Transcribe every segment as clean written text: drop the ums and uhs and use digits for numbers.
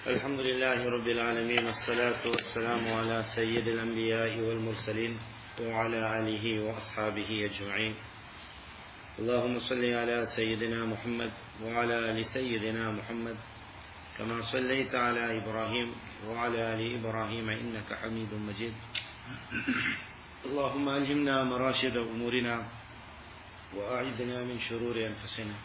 الحمد لله رب العالمين والصلاة والسلام على سيد الأنبياء والمرسلين وعلى آله وأصحابه أجمعين. اللهم صل على سيدنا محمد وعلى آل سيدنا محمد كما صليت على إبراهيم وعلى آل إبراهيم إنك حميد مجيد. اللهم ألهمنا مراشد أمورنا وأعذنا من شرور أنفسنا.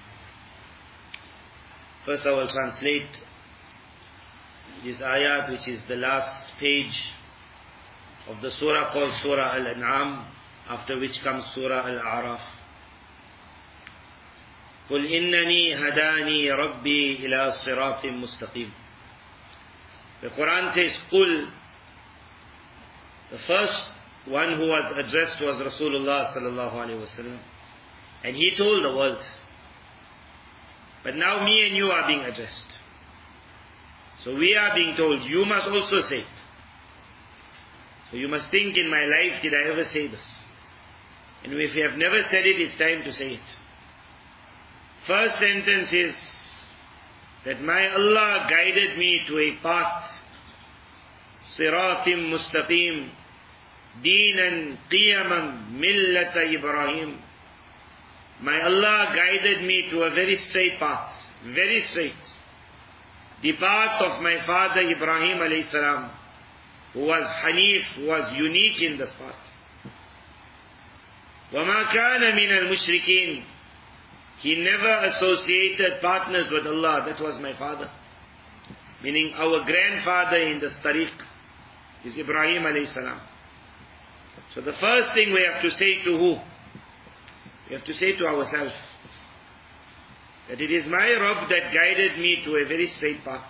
First I will translate this ayat, which is the last page of the surah called Surah Al-An'am, after which comes Surah Al-A'raf. قُلْ إِنَّنِي هَدَانِي رَبِّي إِلَى صِرَاطٍ مُسْتَقِيمٍ. The Quran says, قُلْ. The first one who was addressed was Rasulullah sallallahu alaihi wasallam, and he told the world. But now me and you are being addressed. So we are being told, you must also say it. So you must think, in my life, did I ever say this? And if you have never said it, it's time to say it. First sentence is that my Allah guided me to a path, Siratim Mustaqim, Deenan Qiyaman Millata Ibrahim. My Allah guided me to a very straight path, very straight. The path of my father Ibrahim alayhi salam, who was Hanif, who was unique in this path. وَمَا كَانَ مِنَ الْمُشْرِكِينَ. He never associated partners with Allah. That was my father. Meaning our grandfather in this tariq is Ibrahim alayhi salam. So the first thing we have to say to who? We have to say to ourselves that it is my Rabb that guided me to a very straight path.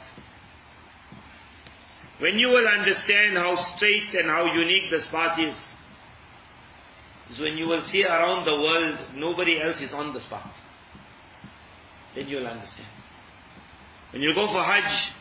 When you will understand how straight and how unique this path is when you will see around the world nobody else is on this path. Then you will understand. When you go for Hajj,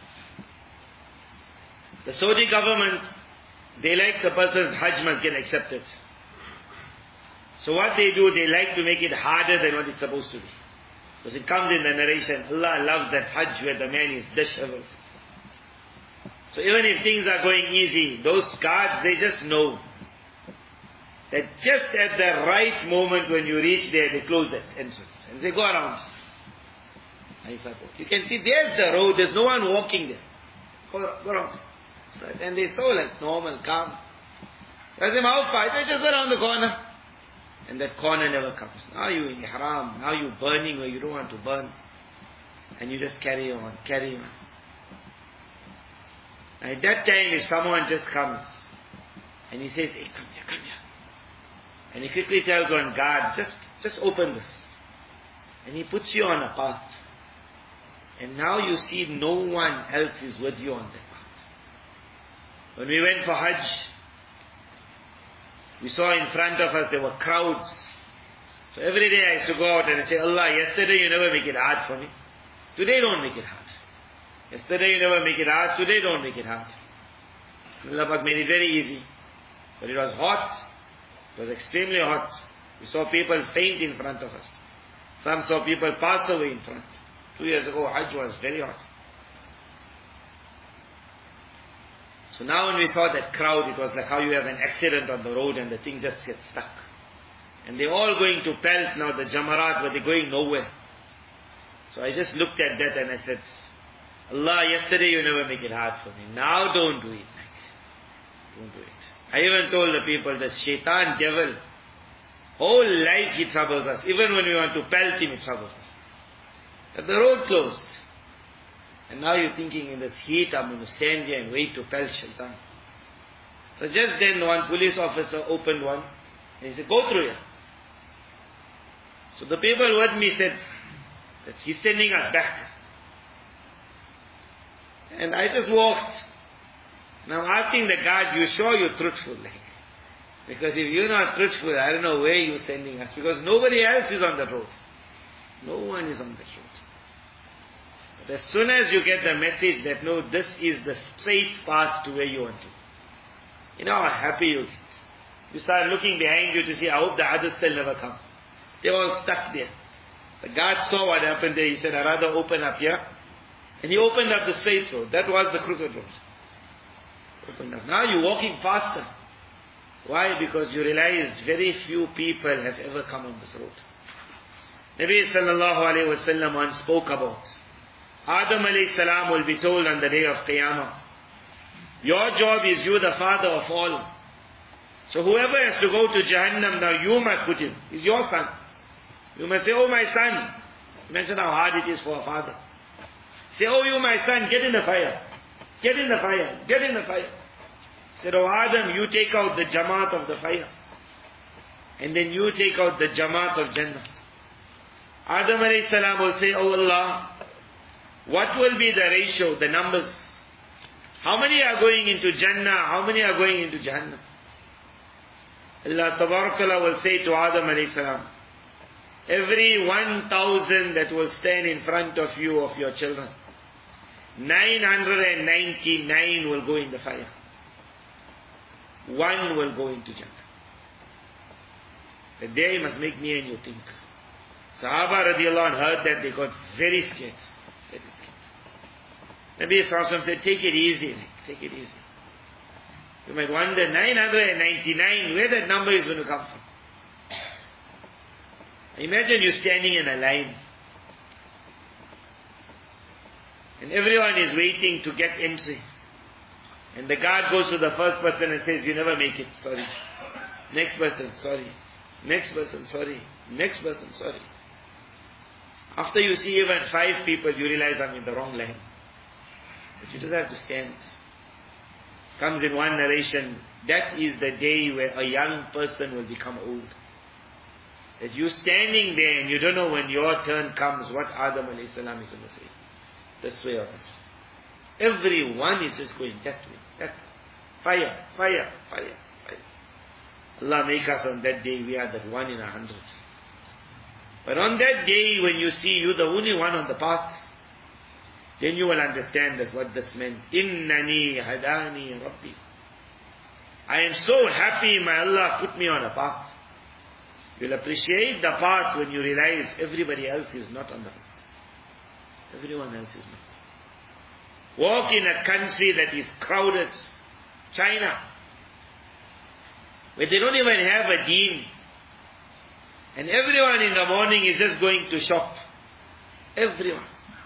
the Saudi government, they like the person's Hajj must get accepted. So what they do, they like to make it harder than what it's supposed to be. Because it comes in the narration, Allah loves that Hajj where the man is disheveled. So even if things are going easy, those guards, they just know that just at the right moment when you reach there, they close that entrance. And they go around. You can see there's the road, there's no one walking there. Go around. And they so like normal, calm. Ask them how far? They're just around the corner. And that corner never comes. Now you're in ihram, now you're burning where you don't want to burn. And you just carry on, carry on. And at that time, if someone just comes and he says, hey, come here, come here. And he quickly tells one guard, just open this. And he puts you on a path. And now you see no one else is with you on that path. When we went for Hajj, we saw in front of us there were crowds. So every day I used to go out and I say, Allah, yesterday you never make it hard for me. Today don't make it hard. Yesterday you never make it hard. Today don't make it hard. Allah Pak made it very easy. But it was hot. It was extremely hot. We saw people faint in front of us. Some saw people pass away in front. 2 years ago Hajj was very hot. So now when we saw that crowd, it was like how you have an accident on the road and the thing just gets stuck. And they're all going to pelt now, the Jamarat, but they're going nowhere. So I just looked at that and I said, Allah, yesterday you never make it hard for me. Now don't do it. Don't do it. I even told the people, the shaitan, devil, whole life he troubles us. Even when we want to pelt him, he troubles us. But the road closed. And now you're thinking, in this heat, I'm going to stand here and wait to pelt shaitan. So just then one police officer opened one, and he said, go through here. So the people with me said, that he's sending us back. And I just walked. And I'm asking the guard, you sure you're truthful? Because if you're not truthful, I don't know where you're sending us. Because nobody else is on the road. No one is on the road. As soon as you get the message that no, this is the straight path to where you want to, you know how happy you get. You start looking behind you to see, I hope the others still never come. They're all stuck there. The guard saw what happened there. He said, I'd rather open up here And he opened up the straight road. That was the crooked road. Opened up. Now you're walking faster. Why? Because you realized very few people have ever come on this road. Nabi sallallahu alayhi wa sallam once spoke about Adam alayhi salam will be told on the day of Qiyamah, your job is you the father of all. So whoever has to go to Jahannam now, you must put him. He's your son. You must say, oh my son. Imagine how hard it is for a father. Say, oh you my son, get in the fire. Get in the fire. Get in the fire. Said, oh Adam, you take out the Jamaat of the fire. And then you take out the Jamaat of Jannah. Adam alayhi salam will say, oh Allah, what will be the ratio, the numbers? How many are going into Jannah? How many are going into Jahannam? Allah Tabarakala will say to Adam alayhi salam, every 1,000 that will stand in front of you of your children, 999 will go in the fire. One will go into Jannah. The day must make me and you think. Sahaba radiallahu anh heard that, they got very scared. Very scared. Nabi sallallahu alayhi wa said, take it easy, take it easy. You might wonder, 999, where that number is going to come from? Imagine you standing in a line. And everyone is waiting to get entry. And the guard goes to the first person and says, you never make it, sorry. Next person, sorry. Next person, sorry. Next person, sorry. After you see even 5 people, you realize I'm in the wrong line. But you just have to stand. Comes in one narration, that is the day where a young person will become old. That you standing there and you don't know when your turn comes, what Adam alayhi salam is going to say. This way or that. Everyone is just going that way, that way. Fire, fire, fire, fire. Allah make us on that day, we are that 1 in 100. But on that day, when you see you the only one on the path, then you will understand that what this meant. Innani hadani Rabbi. I am so happy my Allah put me on a path. You'll appreciate the path when you realize everybody else is not on the path. Everyone else is not. Walk in a country that is crowded, China, where they don't even have a deen. And everyone in the morning is just going to shop. Everyone.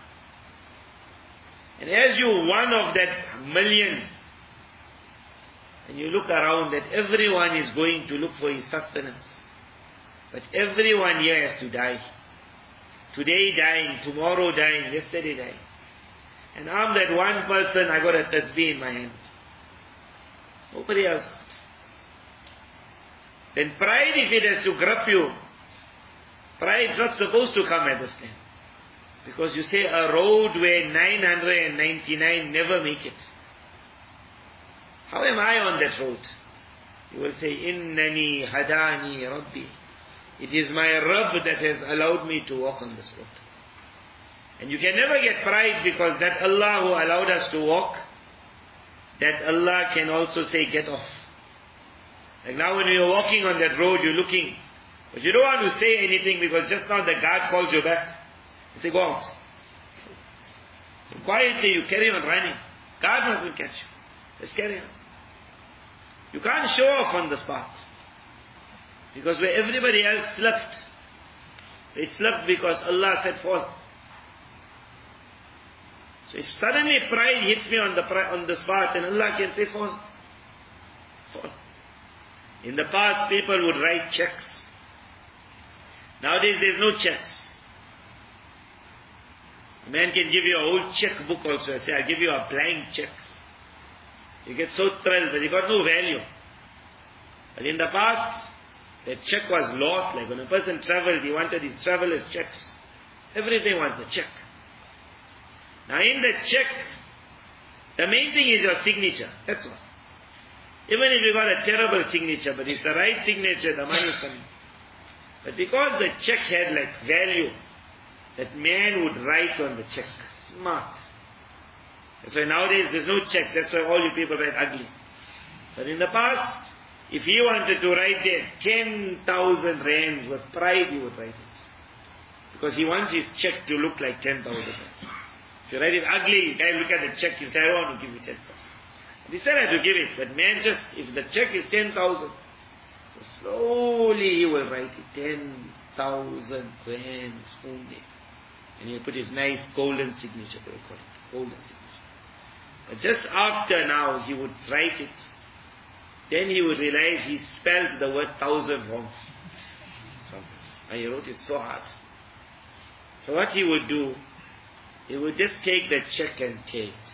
And as you one of that million, and you look around that everyone is going to look for his sustenance. But everyone here has to die. Today dying, tomorrow dying, yesterday dying. And I'm that one person, I got a tasbih in my hand. Nobody else got. Then pride, if it has to grip you, pride is not supposed to come at this time. Because you say a road where 999 never make it. How am I on that road? You will say, Innani hadani Rabbi. It is my Rabb that has allowed me to walk on this road. And you can never get pride because that Allah who allowed us to walk, that Allah can also say, get off. Like now when you're walking on that road, you're looking, but you don't want to say anything because just now the guard calls you back. You say, go out. So quietly you carry on running. God mustn't catch you. Just carry on. You can't show off on this path. Because where everybody else slept, they slept because Allah said fall. So if suddenly pride hits me on this path, then Allah can say fall. Fall. In the past, people would write checks. Nowadays, there's no checks. A man can give you a whole checkbook also. I say, I'll give you a blank check. You get so thrilled, but you got no value. But in the past, the check was lot. Like when a person traveled, he wanted his traveler's checks. Everything was the check. Now in the check, the main thing is your signature. That's all. Even if you got a terrible signature, but it's the right signature, the money is coming. But because the check had like value, that man would write on the check. Smart. That's why nowadays there's no checks. That's why all you people write ugly. But in the past, if he wanted to write there 10,000 rands with pride, he would write it. Because he wants his check to look like 10,000 rands. If you write it ugly, guy look at the check, you say, I want to give you 10,000. He still had to give it, but man just, if the check is 10,000, so slowly he will write it, 10,000 rands only. And he'll put his nice golden signature, they will call it, golden signature. But just after now, he would write it, then he would realize he spelled the word 1,000 wrong. Sometimes. And he wrote it so hard. So what he would do, he would just take the check and tear it.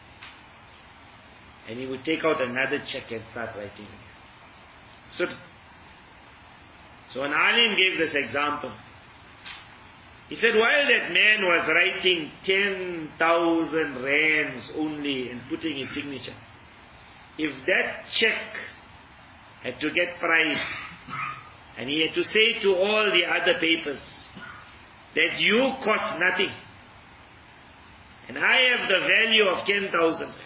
And he would take out another check and start writing again. So an alim gave this example. He said, while that man was writing 10,000 rands only and putting his signature, if that check had to get priced, and he had to say to all the other papers that you cost nothing, and I have the value of 10,000 rands.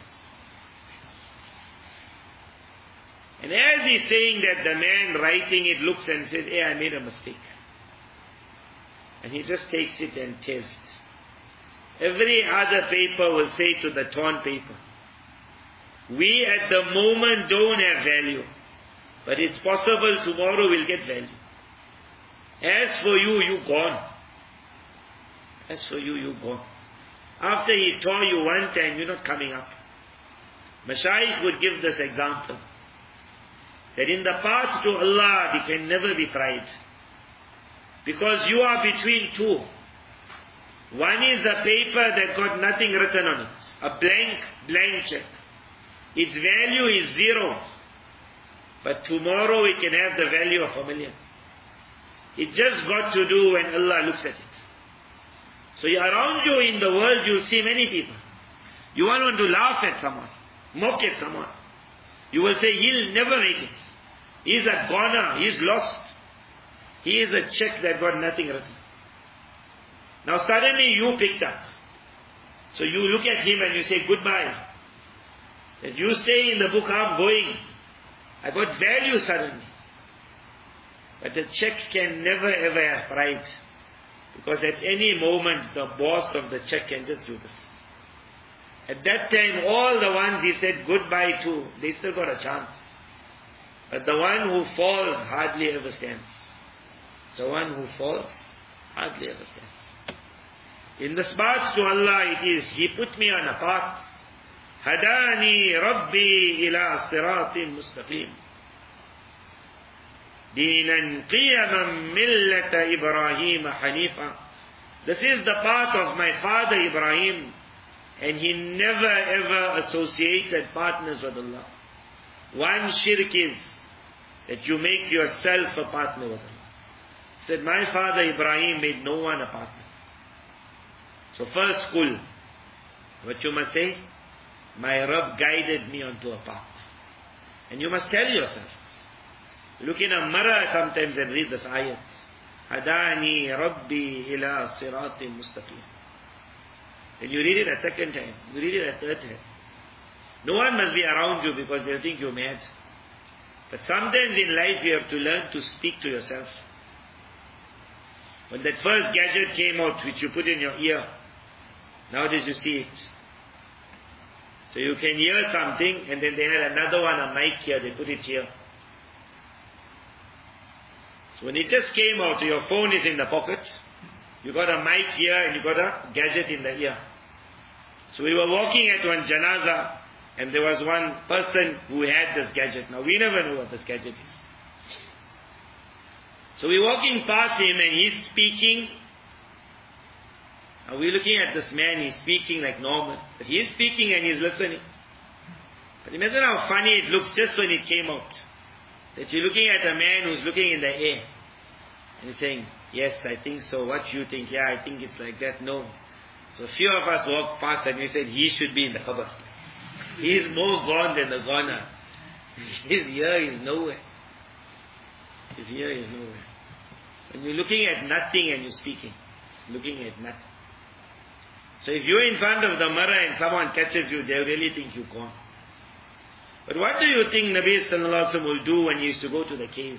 And as he's saying that, the man writing it looks and says, hey, I made a mistake. And he just takes it and tears it. Every other paper will say to the torn paper, we at the moment don't have value, but it's possible tomorrow we'll get value. As for you, you're gone. As for you, you're gone. After he tore you one time, you're not coming up. Mashaykh would give this example, that in the path to Allah, there can never be pride. Because you are between two. One is a paper that got nothing written on it. A blank check. Its value is 0. But tomorrow it can have the value of 1,000,000. It just got to do when Allah looks at it. So around you in the world you'll see many people. You want to laugh at someone, mock at someone. You will say, he'll never make it. He's a goner, he's lost. He is a check that got nothing written. Now suddenly you picked up. So you look at him and you say goodbye. That you stay in the book, I'm going. I got value suddenly. But the check can never ever have pride. Because at any moment the boss of the check can just do this. At that time all the ones he said goodbye to, they still got a chance. But the one who falls hardly ever stands. The one who falls hardly ever stands. In the path to Allah it is, He put me on a path. Hadani Rabbi ila siratin mustaqim. Dinan qiyaman millata Ibrahim hanifa. This is the path of my father Ibrahim, and he never ever associated partners with Allah. One shirk is that you make yourself a partner with Allah. He said, my father Ibrahim made no one a partner. So first school, what you must say, my Rabb guided me onto a path. And you must tell yourself. Look in a mirror sometimes and read this ayat. Hadani Rabbi ila siratim mustaqim. Then you read it a second time. You read it a third time. No one must be around you because they'll think you're mad. But sometimes in life you have to learn to speak to yourself. When that first gadget came out which you put in your ear, nowadays you see it. So you can hear something and then they had another one, a mic here, they put it here. So when it just came out, your phone is in the pocket, you got a mic here and you got a gadget in the ear. So we were walking at one janaza and there was one person who had this gadget. Now we never knew what this gadget is. So we're walking past him and he's speaking. Now we're looking at this man, he's speaking like normal. But he's speaking and he's listening. But imagine how funny it looks just when it came out. That you're looking at a man who's looking in the air. And he's saying, yes, I think so. What you think? Yeah, I think it's like that. No. So a few of us walked past and we said, he should be in the qabr. He is more gone than the goner. His ear is nowhere. His ear is nowhere. When you're looking at nothing and you're speaking, looking at nothing. So if you're in front of the mirror and someone catches you, they really think you're gone. But what do you think Nabi Sallallahu Alaihi Wasallam will do when he used to go to the cave?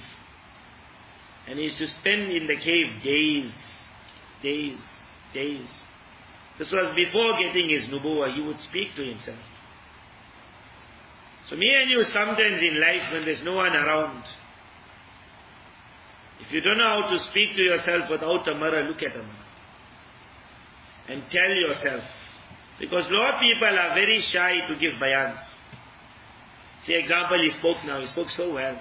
And he used to spend in the cave days. This was before getting his nubuwwah. He would speak to himself. So me and you sometimes in life when there's no one around, if you don't know how to speak to yourself without a mirror, look at a mirror. And tell yourself. Because a lot of people are very shy to give bayans. See, example, he spoke now. He spoke so well.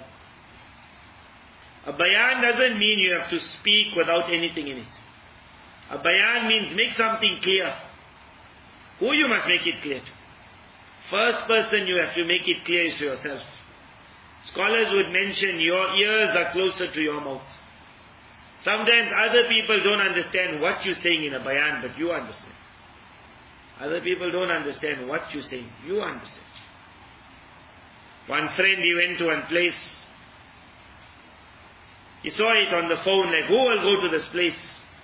A bayan doesn't mean you have to speak without anything in it. A bayan means make something clear. Who you must make it clear to? First person you have to make it clear is to yourself. Scholars would mention your ears are closer to your mouth. Sometimes other people don't understand what you're saying in a bayan, but you understand. Other people don't understand what you're saying. You understand. One friend, he went to one place. He saw it on the phone, like, who will go to this place?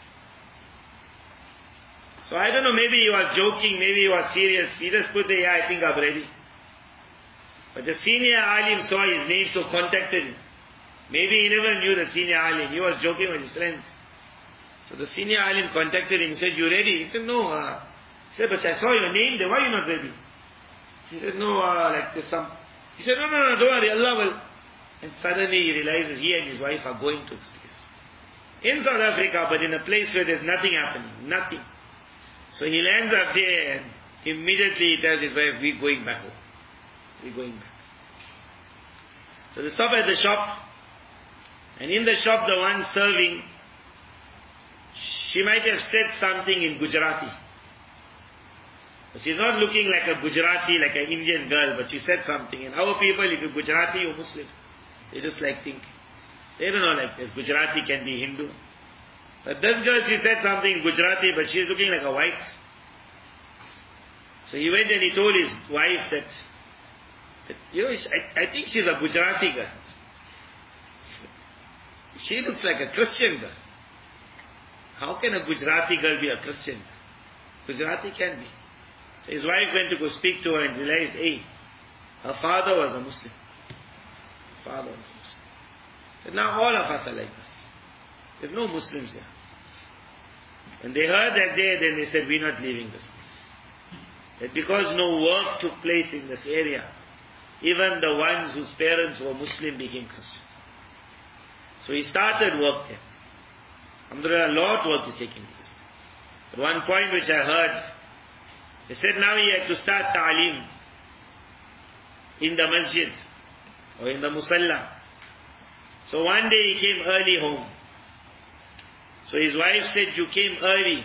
So I don't know, maybe he was joking, maybe he was serious. He just put the, yeah, I think I'm ready. But the senior alim saw his name, so contacted him. Maybe he never knew the senior alim. He was joking with his friends. So the senior alim contacted him. He said, you ready? He said, no. He said, but I saw your name there. Why are you not ready? He said, no, like there's some. He said, no, don't worry. Allah will. And suddenly he realizes he and his wife are going to this place. In South Africa, but in a place where there's nothing happening. Nothing. So he lands up there and immediately he tells his wife, we're going back home. We're going back. So they stop at the shop. And in the shop, the one serving, she might have said something in Gujarati. But she's not looking like a Gujarati, like an Indian girl, but she said something. And our people, if you're Gujarati, you're Muslim. They just like think. They don't know like this. Gujarati can be Hindu. But this girl, she said something in Gujarati, but she's looking like a white. So he went and he told his wife that I think she's a Gujarati girl. She looks like a Christian girl. How can a Gujarati girl be a Christian? Gujarati can be. So his wife went to go speak to her and realized, hey, her father was a Muslim. Father was a Muslim. So now all of us are like this. There's no Muslims here. When they heard that day, then they said, we're not leaving this place. That because no work took place in this area, even the ones whose parents were Muslim became Christian. So he started work there. Alhamdulillah, a lot of work is taking place. At one point which I heard, they said now he had to start ta'aleem in the masjid or in the musalla. So one day he came early home. So his wife said, you came early.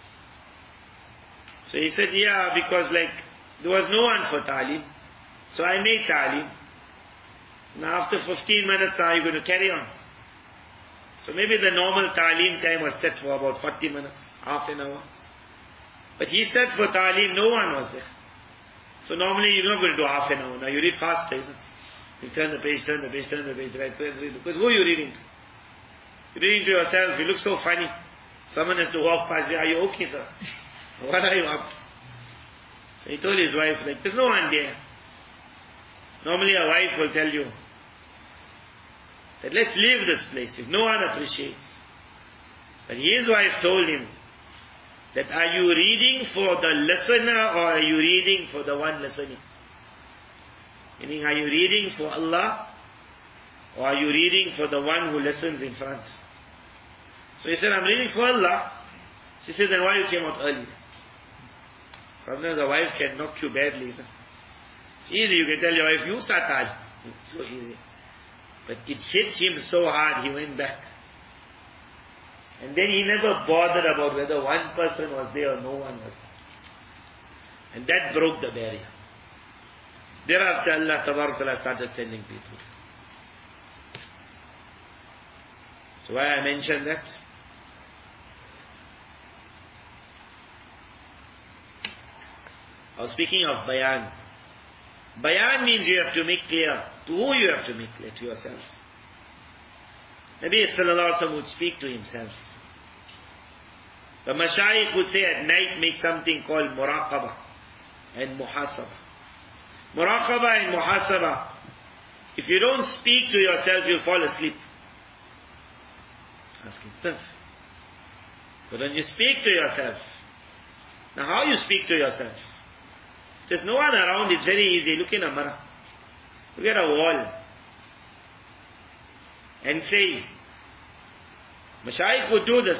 So he said, yeah, because like there was no one for ta'aleem. So I made ta'aleem. Now after 15 minutes, are you going to carry on? So maybe the normal ta'aleem time was set for about 40 minutes, half an hour. But he said for ta'aleem, no one was there. So normally you're not going to do half an hour. Now you read faster, isn't it? You turn the page, right, because who are you reading to? You're reading to yourself, you look so funny. Someone has to walk past you, are you okay, sir? What are you up to? So he told his wife, like, there's no one there. Normally a wife will tell you that let's leave this place if no one appreciates. But his wife told him that are you reading for the listener or are you reading for the one listening? Meaning, are you reading for Allah or are you reading for the one who listens in front? So he said, I'm reading for Allah. She said, then why you came out early? Sometimes a wife can knock you badly, isn't it? It's easy, you can tell your wife, you start Taj. It's so easy. But it hit him so hard, he went back. And then he never bothered about whether one person was there or no one was there. And that broke the barrier. Thereafter Allah Tabarak Ta'ala started sending people. So why I mentioned that? I was speaking of bayan. Bayan means you have to make clear. To who you have to make clear? To yourself. Nabi Sallallahu Alaihi Wasallam would speak to himself. The Mashayikh would say at night make something called muraqabah and muhasabah. Muraqabah and muhasabah. If you don't speak to yourself, you'll fall asleep. Asking. But when you speak to yourself, Now how you speak to yourself? If there's no one around, it's very easy. Look in a mirror. Look at a wall. And say, Mashaykh would do this.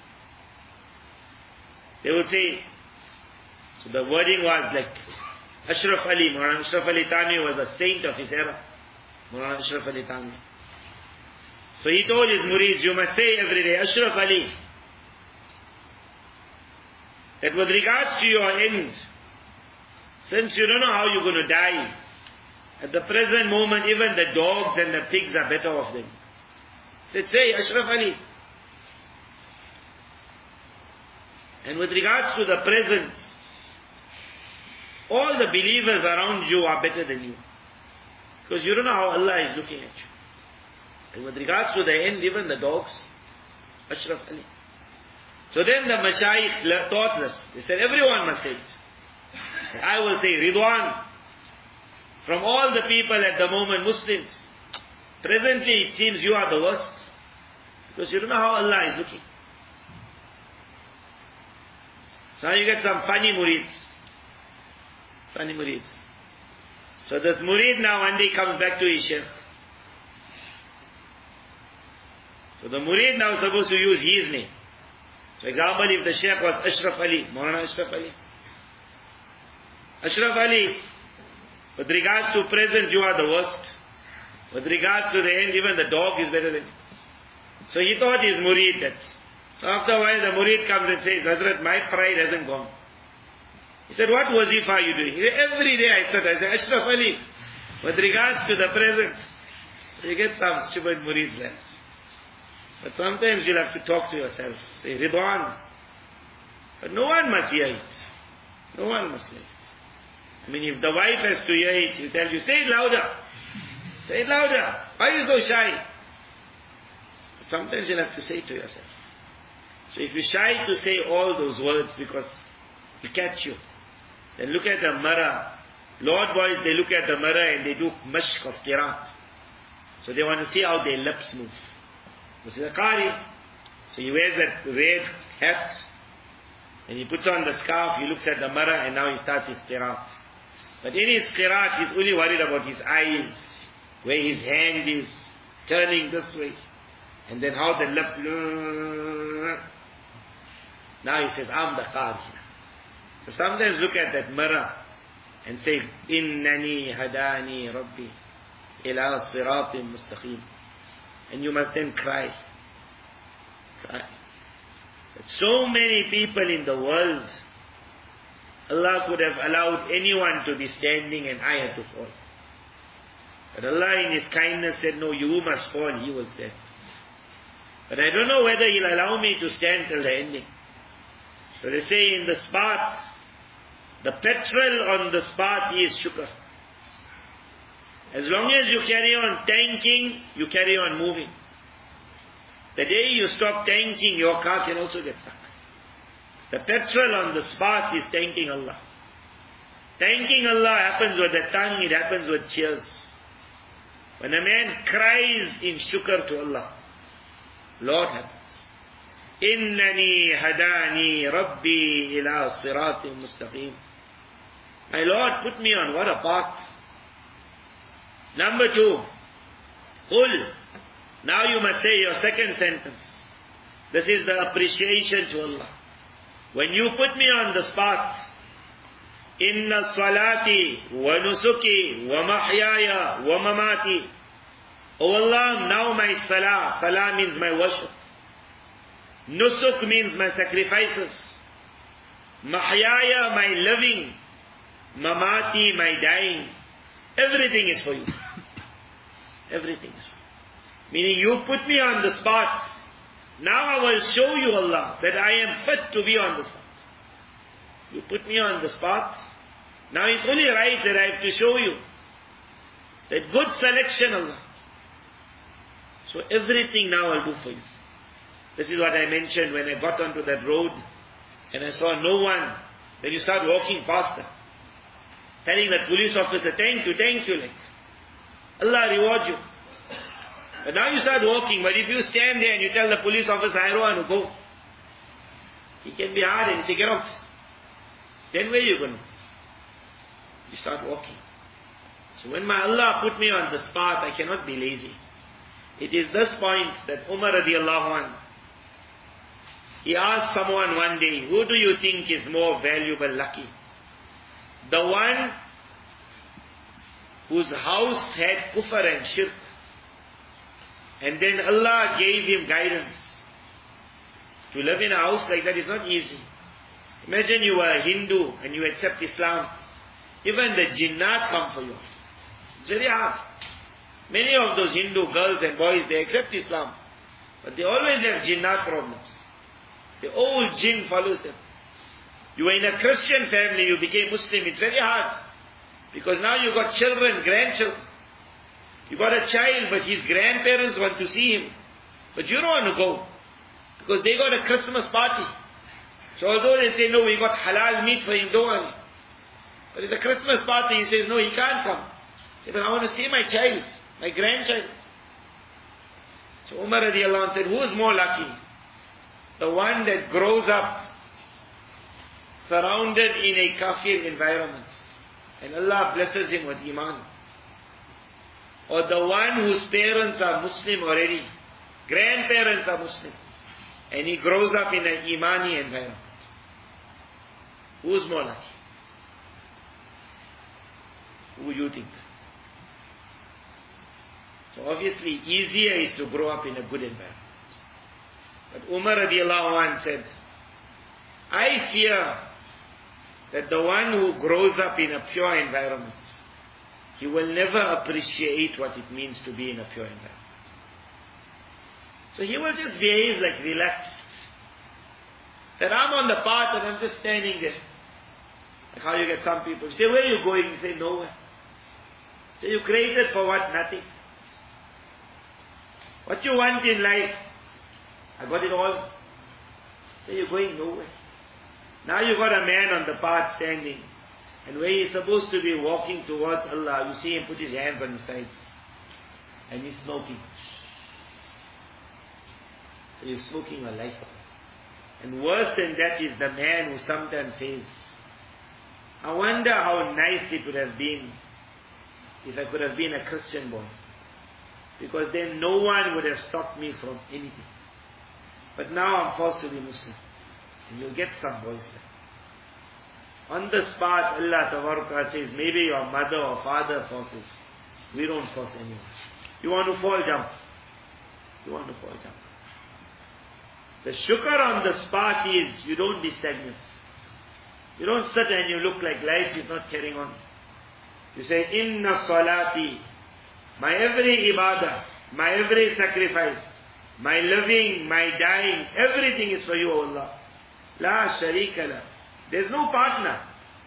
They would say, so the wording was like, Ashraf Ali, Maulana Ashraf Ali Thanvi was a saint of his era. Maulana Ashraf Ali Thanvi. So he told his murids, you must say every day, Ashraf Ali, that with regards to your end, since you don't know how you're going to die, at the present moment even the dogs and the pigs are better off than you. He said, say Ashraf Ali. And with regards to the present, all the believers around you are better than you. Because you don't know how Allah is looking at you. And with regards to the end, even the dogs, Ashraf Ali. So then the Mashayikh taught this. They said, everyone must say it. I will say, Ridwan, from all the people at the moment, Muslims, presently it seems you are the worst. Because you don't know how Allah is looking. So now you get some funny murids. Funny murids. So this murid now one day comes back to his sheikh. So the murid now is supposed to use his name. For example, if the sheikh was Ashraf Ali, Maulana Ashraf Ali. Ashraf Ali, with regards to present, you are the worst. With regards to the end, even the dog is better than you. So he thought his murid that. So after a while, the murid comes and says, Hazrat, my pride hasn't gone. He said, what wazifa are you doing? He said, every day I say, Ashraf Ali, with regards to the present. So you get some stupid murids there. But sometimes you'll have to talk to yourself. Say, Ridwan. But no one must hear it. No one must hear it. I mean, if the wife has to hear it, she'll tell you, say it louder. Say it louder. Why are you so shy? But sometimes you'll have to say it to yourself. So if you're shy to say all those words because they catch you, then look at the mirror. Lord boys, they look at the mirror and they do mashq of qiraat. So they want to see how their lips move. This is a qari. So he wears that red hat and he puts on the scarf, he looks at the mirror and now he starts his qiraat. But in his qiraat, he's only worried about his eyes, where his hand is turning this way. And then how the lips... Now he says, I'm the qari. So sometimes look at that mirror and say, Innani hadani rabbi ila siratim mustaqim. And you must then cry. Cry. But so many people in the world, Allah could have allowed anyone to be standing and I had to fall. But Allah in His kindness said, no, you must fall, He will stand. But I don't know whether He'll allow me to stand till the ending. So they say in the spot, the petrol on the spot is shukr. As long as you carry on tanking, you carry on moving. The day you stop tanking, your car can also get stuck. The petrol on the spot is thanking Allah. Thanking Allah happens with the tongue, it happens with tears. When a man cries in shukr to Allah, Lord happens. Innani hadani rabbi ila siratim mustaqim. My Lord put me on what a path. Number 2, Qul. Now you must say your second sentence. This is the appreciation to Allah. When you put me on the spot, Inna salati wa nusuki wa mahyaya wa mamati. Oh Allah, now my salah. Salah means my worship. Nusuk means my sacrifices. Mahyaya, my living. Mamati, my dying. Everything is for you. Everything is for you. Meaning you put me on the spot. Now I will show you, Allah, that I am fit to be on the spot. You put me on the spot. Now it's only right that I have to show you that good selection, Allah. So everything now I'll do for you. This is what I mentioned when I got onto that road and I saw no one. Then you start walking faster. Telling that police officer, thank you, like, Allah reward you. But now you start walking, but if you stand there and you tell the police officer, I don't want to go, he can be hard and say, get out. Then where are you going to go? You start walking. So when my Allah put me on this path, I cannot be lazy. It is this point that Umar radiallahu anh, he asked someone one day, who do you think is more valuable, lucky? The one whose house had kufr and shirk, and then Allah gave him guidance. To live in a house like that is not easy. Imagine you are a Hindu and you accept Islam. Even the jinnat come for you. It's very hard. Many of those Hindu girls and boys, they accept Islam. But they always have jinnat problems. The old jinn follows them. You are in a Christian family, you became Muslim, it's very hard. Because now you got children, grandchildren. You got a child, but his grandparents want to see him. But you don't want to go. Because they got a Christmas party. So although they say, no, we got halal meat for him, don't worry. But it's a Christmas party, he says, no, he can't come. He says, but I want to see my child, my grandchild. So Umar radiallahu anh said, who is more lucky? The one that grows up surrounded in a kafir environment, and Allah blesses him with iman. Or the one whose parents are Muslim already, grandparents are Muslim, and he grows up in an imani environment. Who's more lucky? Who you think? So obviously easier is to grow up in a good environment. But Umar radiallahu anh said, I fear that the one who grows up in a pure environment, he will never appreciate what it means to be in a pure environment. So he will just behave like relaxed. That I'm on the path and I'm just standing there. Like how you get some people, say, where are you going? You say, nowhere. Say, you created for what? Nothing. What you want in life? I got it all. Say, you're going nowhere. Now you got a man on the path standing. And where he's supposed to be walking towards Allah, you see him put his hands on his sides. And he's smoking. So you're smoking your life. And worse than that is the man who sometimes says, I wonder how nice it would have been if I could have been a Christian boy. Because then no one would have stopped me from anything. But now I'm forced to be Muslim. And you'll get some boys there. On the spot, Allah Tabaraka says, maybe your mother or father forces. We don't force anyone. You want to fall, jump. You want to fall, jump. The shukr on the spot is, you don't be stagnant. You don't sit and you look like life is not carrying on. You say, Inna salati, my every ibadah, my every sacrifice, my living, my dying, everything is for you, O Allah. La sharika la. There's no partner.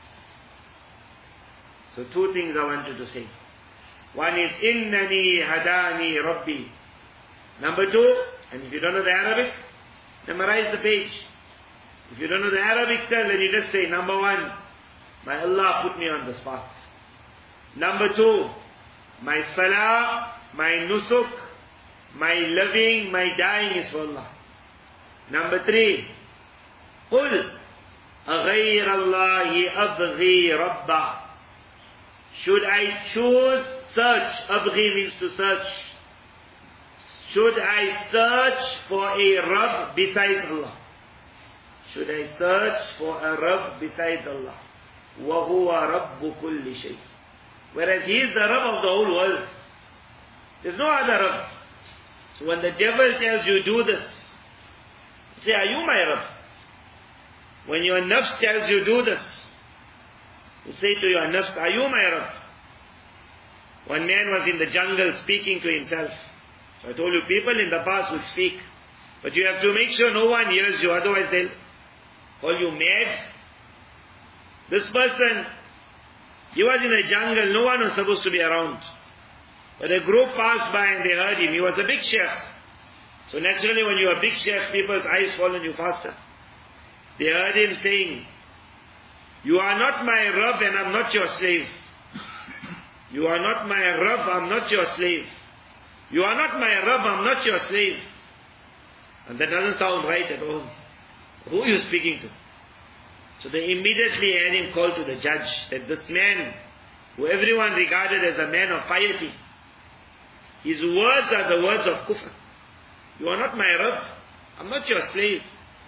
So two things I wanted to say. One is, Innani hadani Rabbi. Number two, and if you don't know the Arabic, memorize the page. If you don't know the Arabic style, then you just say, number one, my Allah put me on this path. Number two, my salah, my nusuk, my living, my dying is for Allah. Number three, قُلْ أَغَيْرَ اللَّهِ أَبْغِي رَبَّا. Should I choose, search, abghi means to search. Should I search for a Rabb besides Allah? Should I search for a Rabb besides Allah? وَهُوَ رَبُّ كُلِّ شَيْءٍ. Whereas He is the Rabb of the whole world. There's no other Rabb. So when the devil tells you do this, say, are you my Rabb? When your nafs tells you do this, you say to your nafs, are you my Rabb? One man was in the jungle speaking to himself. So I told you, people in the past would speak. But you have to make sure no one hears you, otherwise they'll call you mad. This person, he was in a jungle, no one was supposed to be around. But a group passed by and they heard him. He was a big sheikh. So naturally when you are a big sheikh, people's eyes fall on you faster. They heard him saying, you are not my Rabb and I'm not your slave. You are not my Rabb, I'm not your slave. You are not my Rabb, I'm not your slave. And that doesn't sound right at all. Who are you speaking to? So they immediately had him called to the judge, that this man, who everyone regarded as a man of piety, his words are the words of kufr. You are not my Rabb. I'm not your slave.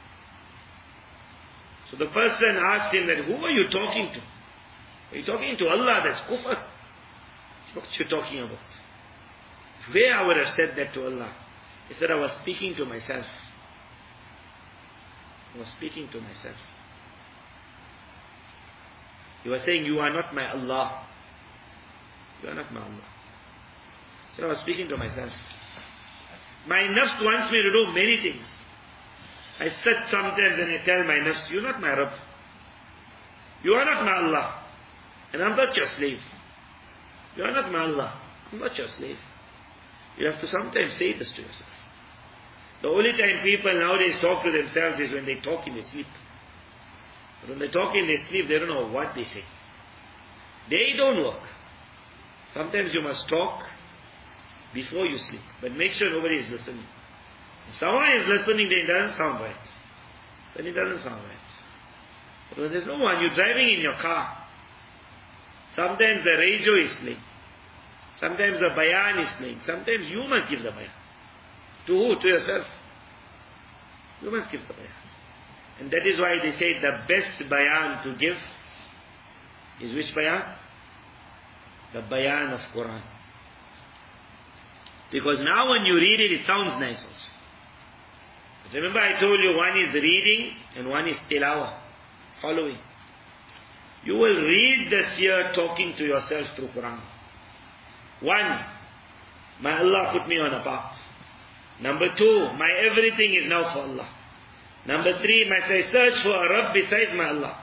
So the person asked him that, who are you talking to? Are you talking to Allah? That's kufr. What you talking about? Where I would have said that to Allah? He said, I was speaking to myself. I was speaking to myself. He was saying, you are not my Allah. You are not my Allah. So I was speaking to myself. My nafs wants me to do many things. I sit sometimes and I tell my nafs, you're not my Rabb. You are not my Allah. And I'm not your slave. You are not my Allah. I'm not your slave. You have to sometimes say this to yourself. The only time people nowadays talk to themselves is when they talk in their sleep. But when they talk in their sleep, they don't know what they say. They don't work. Sometimes you must talk before you sleep. But make sure nobody is listening. If someone is listening, then it doesn't sound right. Then it doesn't sound right. But when there's no one, you're driving in your car. Sometimes the radio is playing. Sometimes the bayan is playing. Sometimes you must give the bayan. To who? To yourself. You must give the bayan. And that is why they say the best bayan to give is which bayan? The bayan of Quran. Because now when you read it, it sounds nice also. But remember I told you one is reading and one is tilawah, following. You will read this year talking to yourself through Quran. One, my Allah put me on a path. Number two, my everything is now for Allah. Number three, must I search for a Rabb besides my Allah?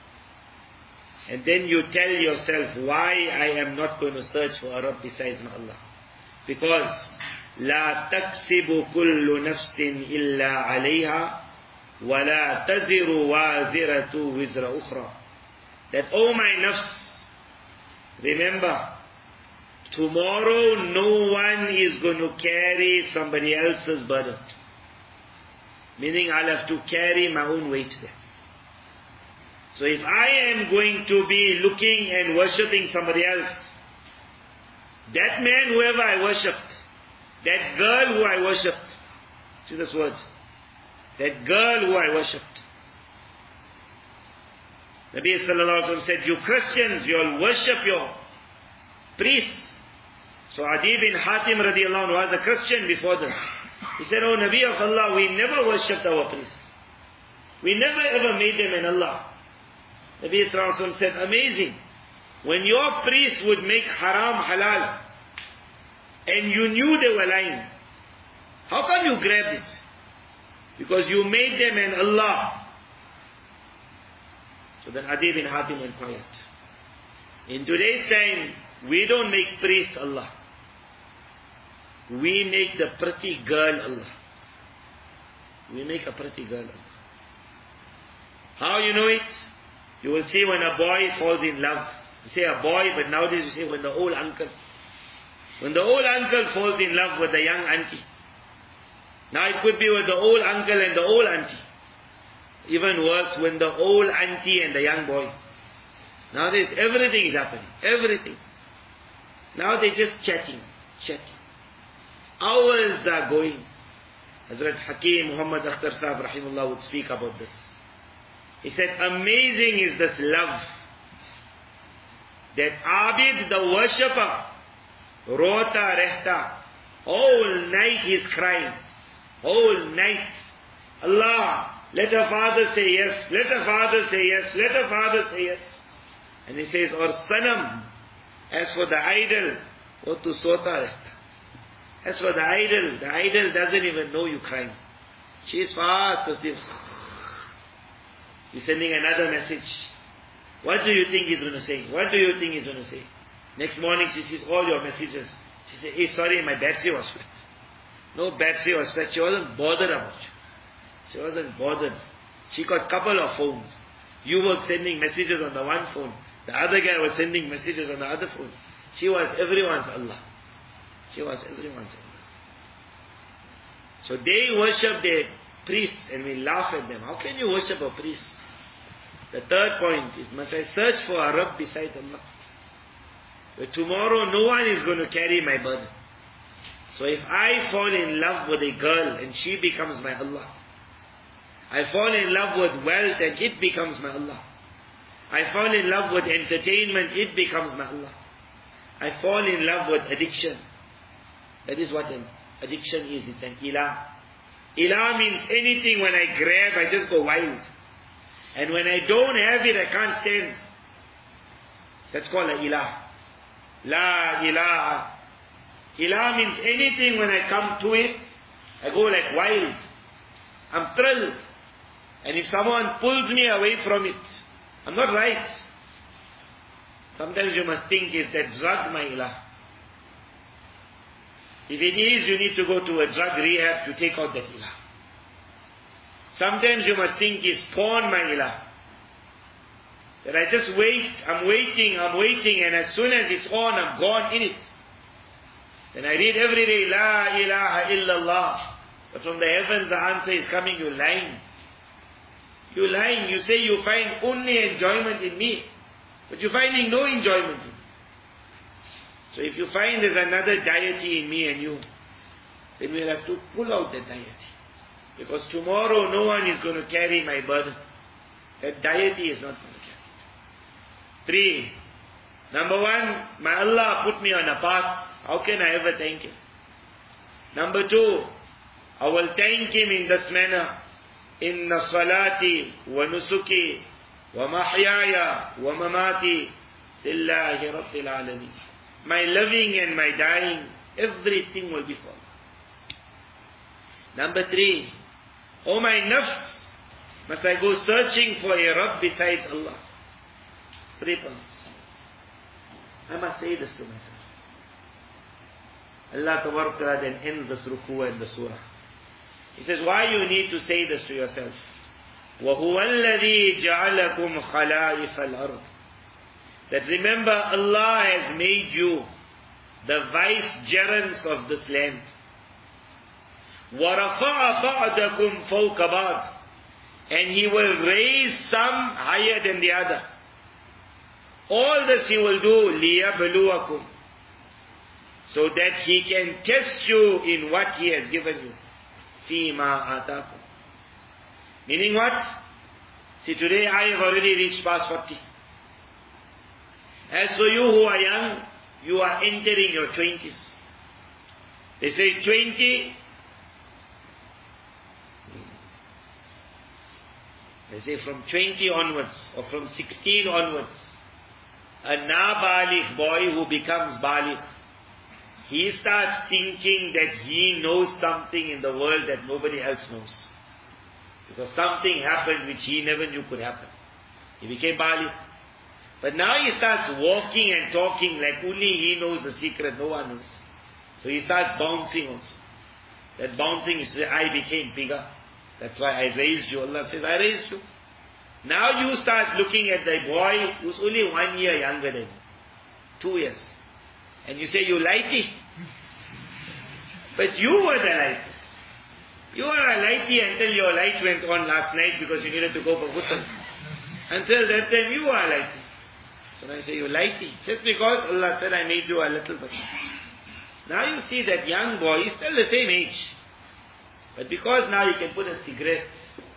And then you tell yourself why I am not going to search for a Rabb besides my Allah. Because لا تكسب كل نفس إلا عليها ولا تزر وازرة وزر أخرى. That, oh my nafs, remember, tomorrow no one is going to carry somebody else's burden. Meaning I'll have to carry my own weight there. So if I am going to be looking and worshipping somebody else, that man whoever I worshipped, that girl who I worshipped, see this word, that girl who I worshipped, Nabi sallallahu alaihi wasallam said, you Christians, you'll worship your priests. So Adi bin Hatim radiallahu anhu was a Christian before this. He said, oh Nabi of Allah, we never worshipped our priests. We never ever made them an Allah. Nabi sallallahu alaihi wasallam said, amazing. When your priests would make haram halal, and you knew they were lying, how come you grabbed it? Because you made them an Allah. So then Adi bin Hatim went quiet. In today's time, we don't make priests Allah. We make the pretty girl Allah. We make a pretty girl Allah. How you know it? You will see when a boy falls in love. You say a boy, but nowadays you say when the old uncle. When the old uncle falls in love with the young auntie. Now it could be with the old uncle and the old auntie. Even worse, when the old auntie and the young boy. Nowadays everything is happening. Everything. Now they're just chatting. Hours are going. Hazrat Hakim Muhammad Akhtar Sahib Rahimullah would speak about this. He said, amazing is this love. That Abid, the worshipper, Rota Rehta, whole night he's crying. Whole night. Allah, let her father say yes, let her father say yes, let her father say yes. And he says, or Sanam, as for the idol, what to Sota Rehta. As for the idol doesn't even know you crying. She is fast asleep. You're sending another message. What do you think he's going to say? What do you think he's going to say? Next morning she sees all your messages. She says, hey, sorry, my battery was flat. No battery was flat. She wasn't bothered about you. She wasn't bothered. She got a couple of phones. You were sending messages on the one phone. The other guy was sending messages on the other phone. She was everyone's Allah. She was everyone's Allah. So they worship their priests and we laugh at them. How can you worship a priest? The third point is, must I search for a Rabb beside Allah? But tomorrow no one is going to carry my burden. So if I fall in love with a girl and she becomes my Allah, I fall in love with wealth and it becomes my Allah, I fall in love with entertainment, it becomes my Allah, I fall in love with addiction. That is what an addiction is. It's an ilah. Ilah means anything when I grab, I just go wild. And when I don't have it, I can't stand. That's called a ilah. La ilaha. Ilah means anything when I come to it, I go like wild. I'm thrilled. And if someone pulls me away from it, I'm not right. Sometimes you must think, is that drug my ilah? If it is, you need to go to a drug rehab to take out that ilah. Sometimes you must think, is porn my ilah? That I just wait, I'm waiting, and as soon as it's on, I'm gone in it. Then I read every day, La ilaha illallah. But from the heavens the answer is coming, you're lying. You're lying. You say you find only enjoyment in me, but you're finding no enjoyment in me. So if you find there's another deity in me and you, then we'll have to pull out that deity. Because tomorrow no one is going to carry my burden. That deity is not going to carry it. 3. Number 1, my Allah put me on a path. How can I ever thank Him? Number 2, I will thank Him in this manner. Inna salati wa nusuki wa mahyaya wa mamati lillahi rabbil alameen. My living and my dying, everything will be for Allah. Number 3, oh my nafs, must I go searching for a Rabb besides Allah? 3 points. I must say this to myself. Allah Tabaraka then ends this ruku and the surah. He says, why you need to say this to yourself? وَهُوَ الَّذِي جَعَلَكُمْ خَلَائِفَ الْأَرْضِ. That remember, Allah has made you the vicegerents of this land. وَرَفَعَ بَعْدَكُمْ فَوْقَ بَعْضٍ. And He will raise some higher than the other. All this He will do, لِيَبْلُوَكُمْ. So that He can test you in what He has given you. فِيمَا آتَاكُمْ. Meaning what? See, today I have already reached past 40. As for you who are young, you are entering your 20s. They say 20. They say from 20 onwards, or from 16 onwards, a nabaligh boy who becomes baligh, he starts thinking that he knows something in the world that nobody else knows. Because something happened which he never knew could happen. He became baligh. But now he starts walking and talking like only he knows the secret, no one knows. So he starts bouncing also. That bouncing is, I became bigger. That's why I raised you. Allah says, I raised you. Now you start looking at the boy who's only 1 year younger than you. 2 years. And you say, you lighty. But you were the light. You were a lighty until your light went on last night because you needed to go for ghusl. Until that time you were a lighty. So now I say, you lighty. Just because Allah said, I made you a little bit. Now you see that young boy, he's still the same age. But because now you can put a cigarette,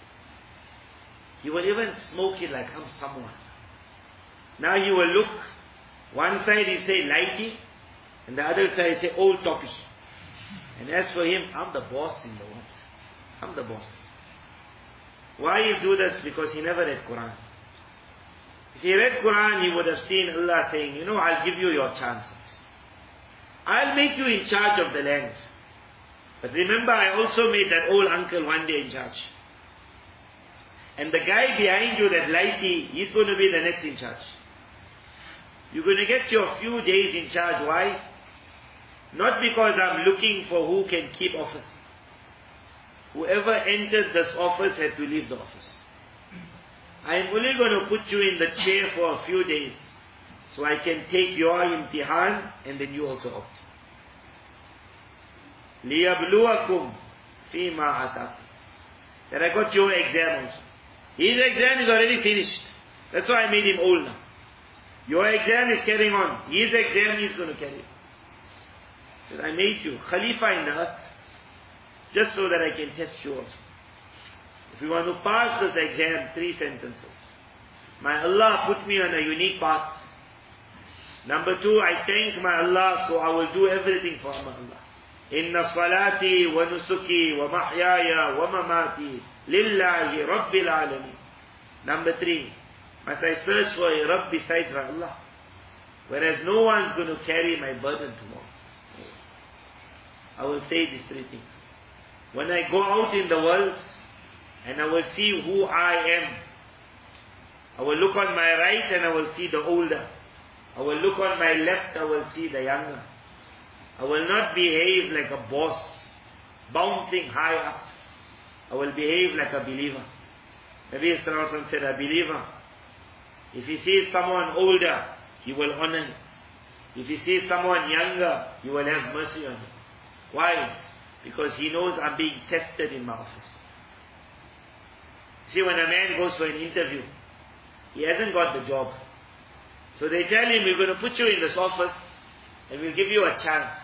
he will even smoke it like I'm someone. Now he will look, one side he say lighty, and the other side he say old toppy. And as for him, I'm the boss in the world. I'm the boss. Why he do this? Because he never read Quran. If he read Quran, he would have seen Allah saying, I'll give you your chances. I'll make you in charge of the land. But remember, I also made that old uncle one day in charge. And the guy behind you, that lighty, he's going to be the next in charge. You're going to get your few days in charge. Why? Not because I'm looking for who can keep office. Whoever enters this office had to leave the office. I'm only going to put you in the chair for a few days, so I can take your imtihan and then you also opt. لِيَبْلُوَكُمْ فِي مَا آتَاكُمْ. That I got your exam also. His exam is already finished. That's why I made him old now. Your exam is carrying on. His exam is going to carry on. He said, I made you Khalifa in the earth, just so that I can test you also. If you want to pass this exam, 3 sentences. My Allah put me on a unique path. Number 2, I thank my Allah, so I will do everything for my Allah. Inna salati wa nusuki wa mahyaya wa mamati lillahi rabbil alamin. Number 3, must I search for a Rabb besides my Allah? Whereas no one's going to carry my burden tomorrow. I will say these 3 things. When I go out in the world, and I will see who I am, I will look on my right and I will see the older. I will look on my left, I will see the younger. I will not behave like a boss, bouncing high up. I will behave like a believer. Nabi Sallallahu Alaihi Wasallam said, a believer, if he sees someone older, he will honor him. If he sees someone younger, he will have mercy on him. Why? Because he knows I'm being tested in my office. See, when a man goes for an interview, he hasn't got the job. So they tell him, we're going to put you in this office and we'll give you a chance.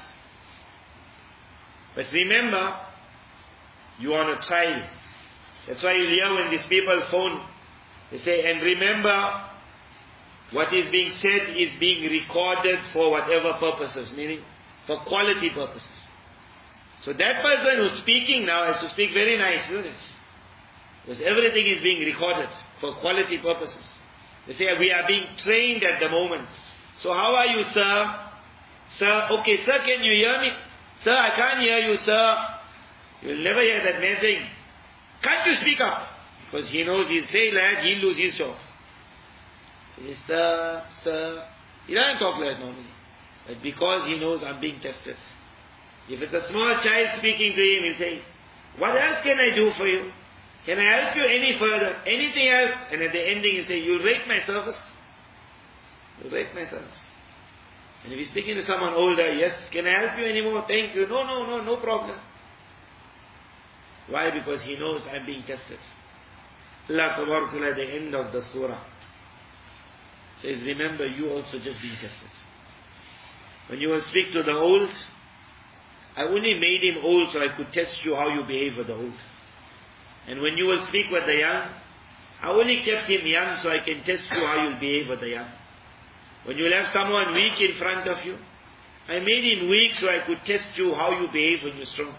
But remember, you are on a trial. That's why you hear when these people phone, they say, and remember, what is being said is being recorded for whatever purposes, meaning for quality purposes. So that person who's speaking now has to speak very nice, isn't it? Because everything is being recorded for quality purposes. They say, we are being trained at the moment. So how are you, sir? Sir, okay, sir, can you hear me? Sir, I can't hear you, sir. You'll never hear that man saying, can't you speak up? Because he knows he'll say that, he'll lose his job. So he says, sir, sir. He doesn't talk like that normally. But because he knows I'm being tested. If it's a small child speaking to him, he'll say, what else can I do for you? Can I help you any further? Anything else? And at the ending he'll say, you'll rate my service? You'll rate my service. And if he's speaking to someone older, yes, can I help you anymore? Thank you. No problem. Why? Because he knows I'm being tested. Allah Tabarak Ta'ala at the end of the surah says, remember, you also just being tested. When you will speak to the old, I only made him old so I could test you how you behave with the old. And when you will speak with the young, I only kept him young so I can test you how you'll behave with the young. When you will have someone weak in front of you, I made him weak so I could test you how you behave when you're strong.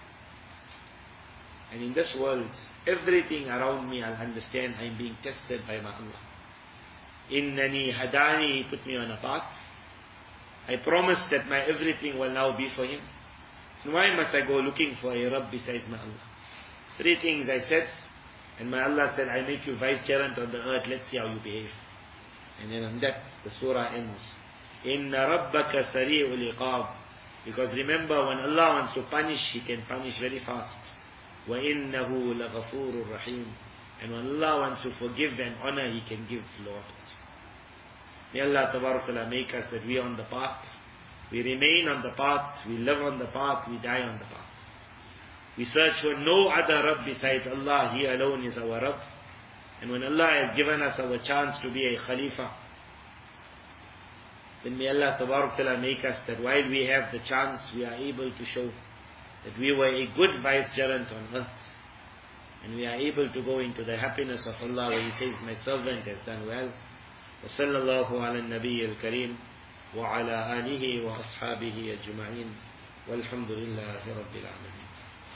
And in this world, everything around me, I'll understand I'm being tested by my Allah. Innani hadani, He put me on a path. I promised that my everything will now be for Him. And why must I go looking for a Rabb besides my Allah? 3 things I said, and my Allah said, I make you vicegerent on the earth, let's see how you behave. And then on that, the surah ends. Inna rabbaka sari'ul iqab. Because remember, when Allah wants to punish, He can punish very fast. Wa innahu laghafurur rahim. And when Allah wants to forgive and honor, He can give Lord. May Allah Tabarak Ta'ala make us that we are on the path. We remain on the path, we live on the path, we die on the path. We search for no other Rabb besides Allah. He alone is our Rabb. And when Allah has given us our chance to be a Khalifa, then may Allah Tabarak Ta'ala make us that while we have the chance, we are able to show that we were a good vicegerent on earth. And we are able to go into the happiness of Allah where He says, my servant has done well. وصلى الله على النبي الكريم وعلى آله وأصحابه أجمعين والحمد لله رب العالمين.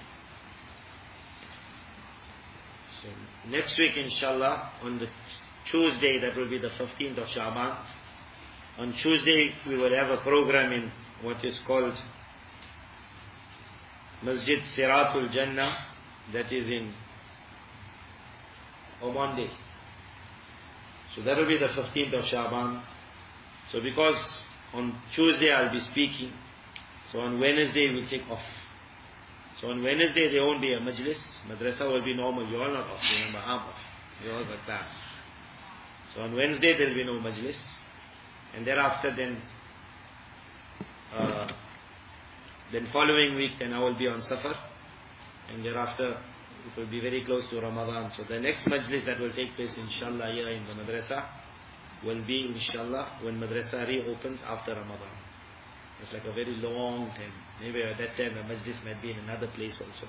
So next week inshallah, on the Tuesday, that will be the 15th of Sha'ban, on Tuesday we will have a program in what is called Masjid Siratul Jannah, that is in Omande. So that will be the 15th of Sha'ban. So because on Tuesday I'll be speaking, so on Wednesday we'll take off. So on Wednesday there won't be a majlis. Madrasa will be normal. You're all not off. Remember, I'm off. You all got class. So on Wednesday there will be no majlis. And thereafter then following week then I will be on Safar. And thereafter it will be very close to Ramadan. So the next majlis that will take place inshallah here in the madrasa will be inshallah when madrasa reopens after Ramadan. It's like a very long time. Maybe at that time the majlis might be in another place also.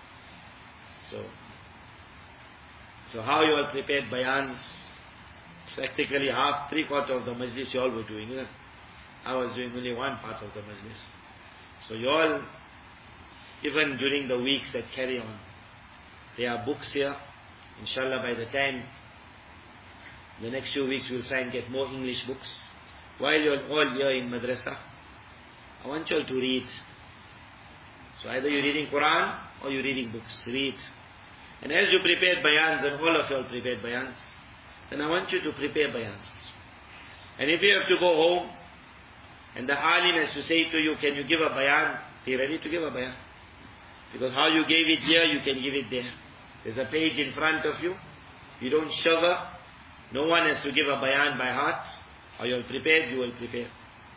So how you all prepared bayans? Practically half, 3/4 of the majlis you all were doing. Isn't it? I was doing only one part of the majlis. So you all, even during the weeks that carry on, there are books here. Inshallah by the time, the next few weeks we'll try and get more English books. While you're all here in madrasa, I want you all to read. So either you're reading Quran or you're reading books. Read. And as you prepared bayans, and all of you all prepared bayans, then I want you to prepare bayans also. And if you have to go home, and the alim has to say to you, can you give a bayan? Be ready to give a bayan. Because how you gave it here, you can give it there. There's a page in front of you. You don't shiver. No one has to give a bayan by heart. Or you are prepared, you will prepare.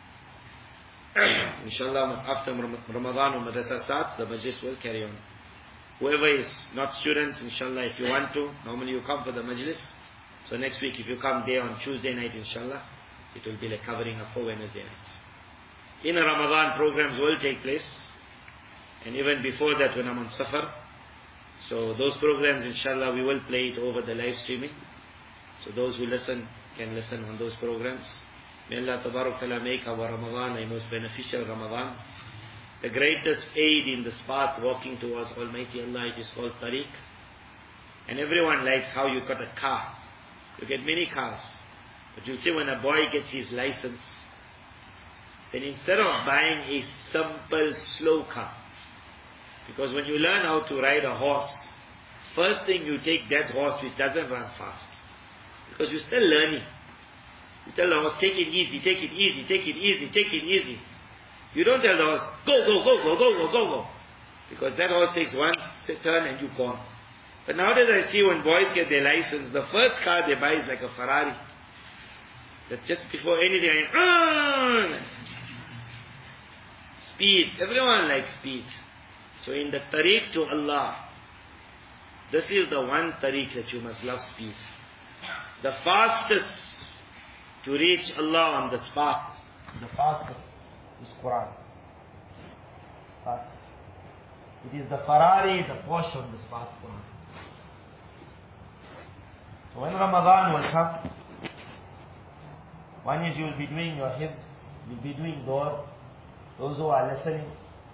Inshallah, after Ramadan or madrasa starts, the majlis will carry on. Whoever is not students, inshallah, if you want to, normally you come for the majlis. So next week, if you come there on Tuesday night, inshallah, it will be like covering up for Wednesday night. In Ramadan, programs will take place. And even before that, when I'm on Safar. So those programs, inshallah, we will play it over the live streaming. So those who listen can listen on those programs. May Allah Tabarak Ta'ala make our Ramadan a most beneficial Ramadan. The greatest aid in this path walking towards Almighty Allah, it is called tariq. And everyone likes how you got a car. You get many cars. But you see when a boy gets his license, then instead of buying a simple slow car, because when you learn how to ride a horse, first thing you take that horse which doesn't run fast. Because you're still learning. You tell the horse, take it easy, take it easy, take it easy, take it easy. You don't tell the horse, go, go, go, go, go, go, go, go. Because that horse takes one turn and you're gone. But nowadays I see when boys get their license, the first car they buy is like a Ferrari. That just before anything, speed. Everyone likes speed. So in the tariq to Allah, this is the one tariq that you must love speed. The fastest to reach Allah on this path, the fastest is Quran. Fastest. It is the Ferrari, the Porsche on this path, Quran. So when Ramadan will come, one is you will be doing your hifz, you will be doing dua. Those who are listening,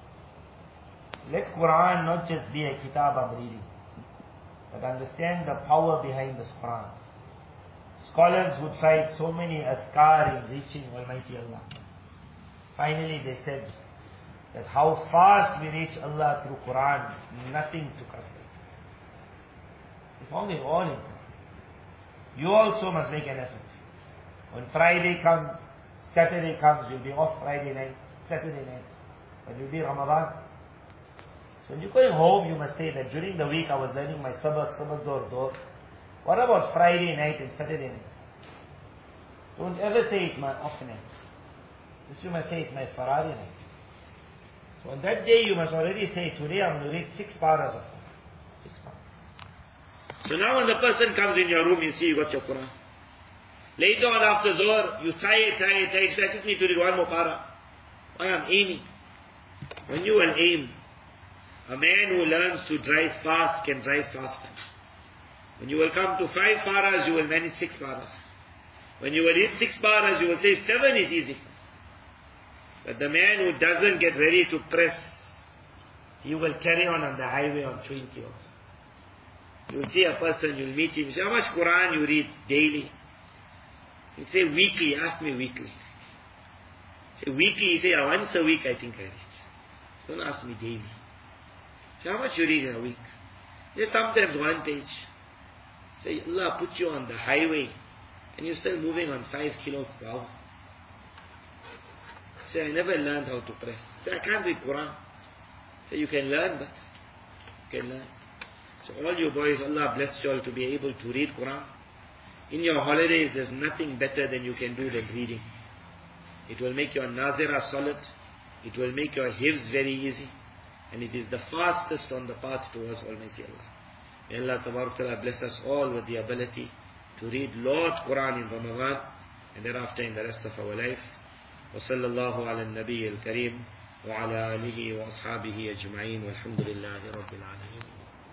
let Quran not just be a kitab of reading, but understand the power behind this Quran. Scholars would cite so many azkar in reaching Almighty Allah. Finally they said that how fast we reach Allah through Quran, nothing took us like that. We found it all in Quran. You also must make an effort. When Friday comes, Saturday comes, you'll be off Friday night, Saturday night, but you'll be Ramadan. So when you're going home, you must say that during the week I was learning my sabak dor. What about Friday night and Saturday night? Don't ever say it's my off night. This you must say it's my Ferrari night. So on that day you must already say, today I'm going to read 6 paras of Quran. 6 paras. So now when the person comes in your room, you see you got your Quran. Later on after Zohar, you try it, so I just need to read 1 more para. Why I'm aiming. When you will aim, a man who learns to drive fast can drive faster. When you will come to 5 paras, you will manage 6 paras. When you will read 6 paras, you will say 7 is easy. But the man who doesn't get ready to press, he will carry on the highway on 20 hours. You will see a person, you will meet him, you say, how much Quran you read daily? You say weekly, ask me weekly. Say weekly, you say once a week I think I read. Don't ask me daily. Say how much you read in a week? Say sometimes 1 page. Say Allah put you on the highway and you're still moving on 5 kilos per hour. Say I never learned how to press. Say I can't read Quran. Say you can learn, but you can learn. So all you boys, Allah bless you all to be able to read Quran. In your holidays, there's nothing better than you can do than reading. It will make your nazira solid. It will make your hifz very easy. And it is the fastest on the path towards Almighty Allah. May Allah Ta'ala bless us all with the ability to read Lord Quran in Ramadan and thereafter in the rest of our life. وصلى الله على النبي الكريم وعلى آله وأصحابه أجمعين والحمد لله رب العالمين.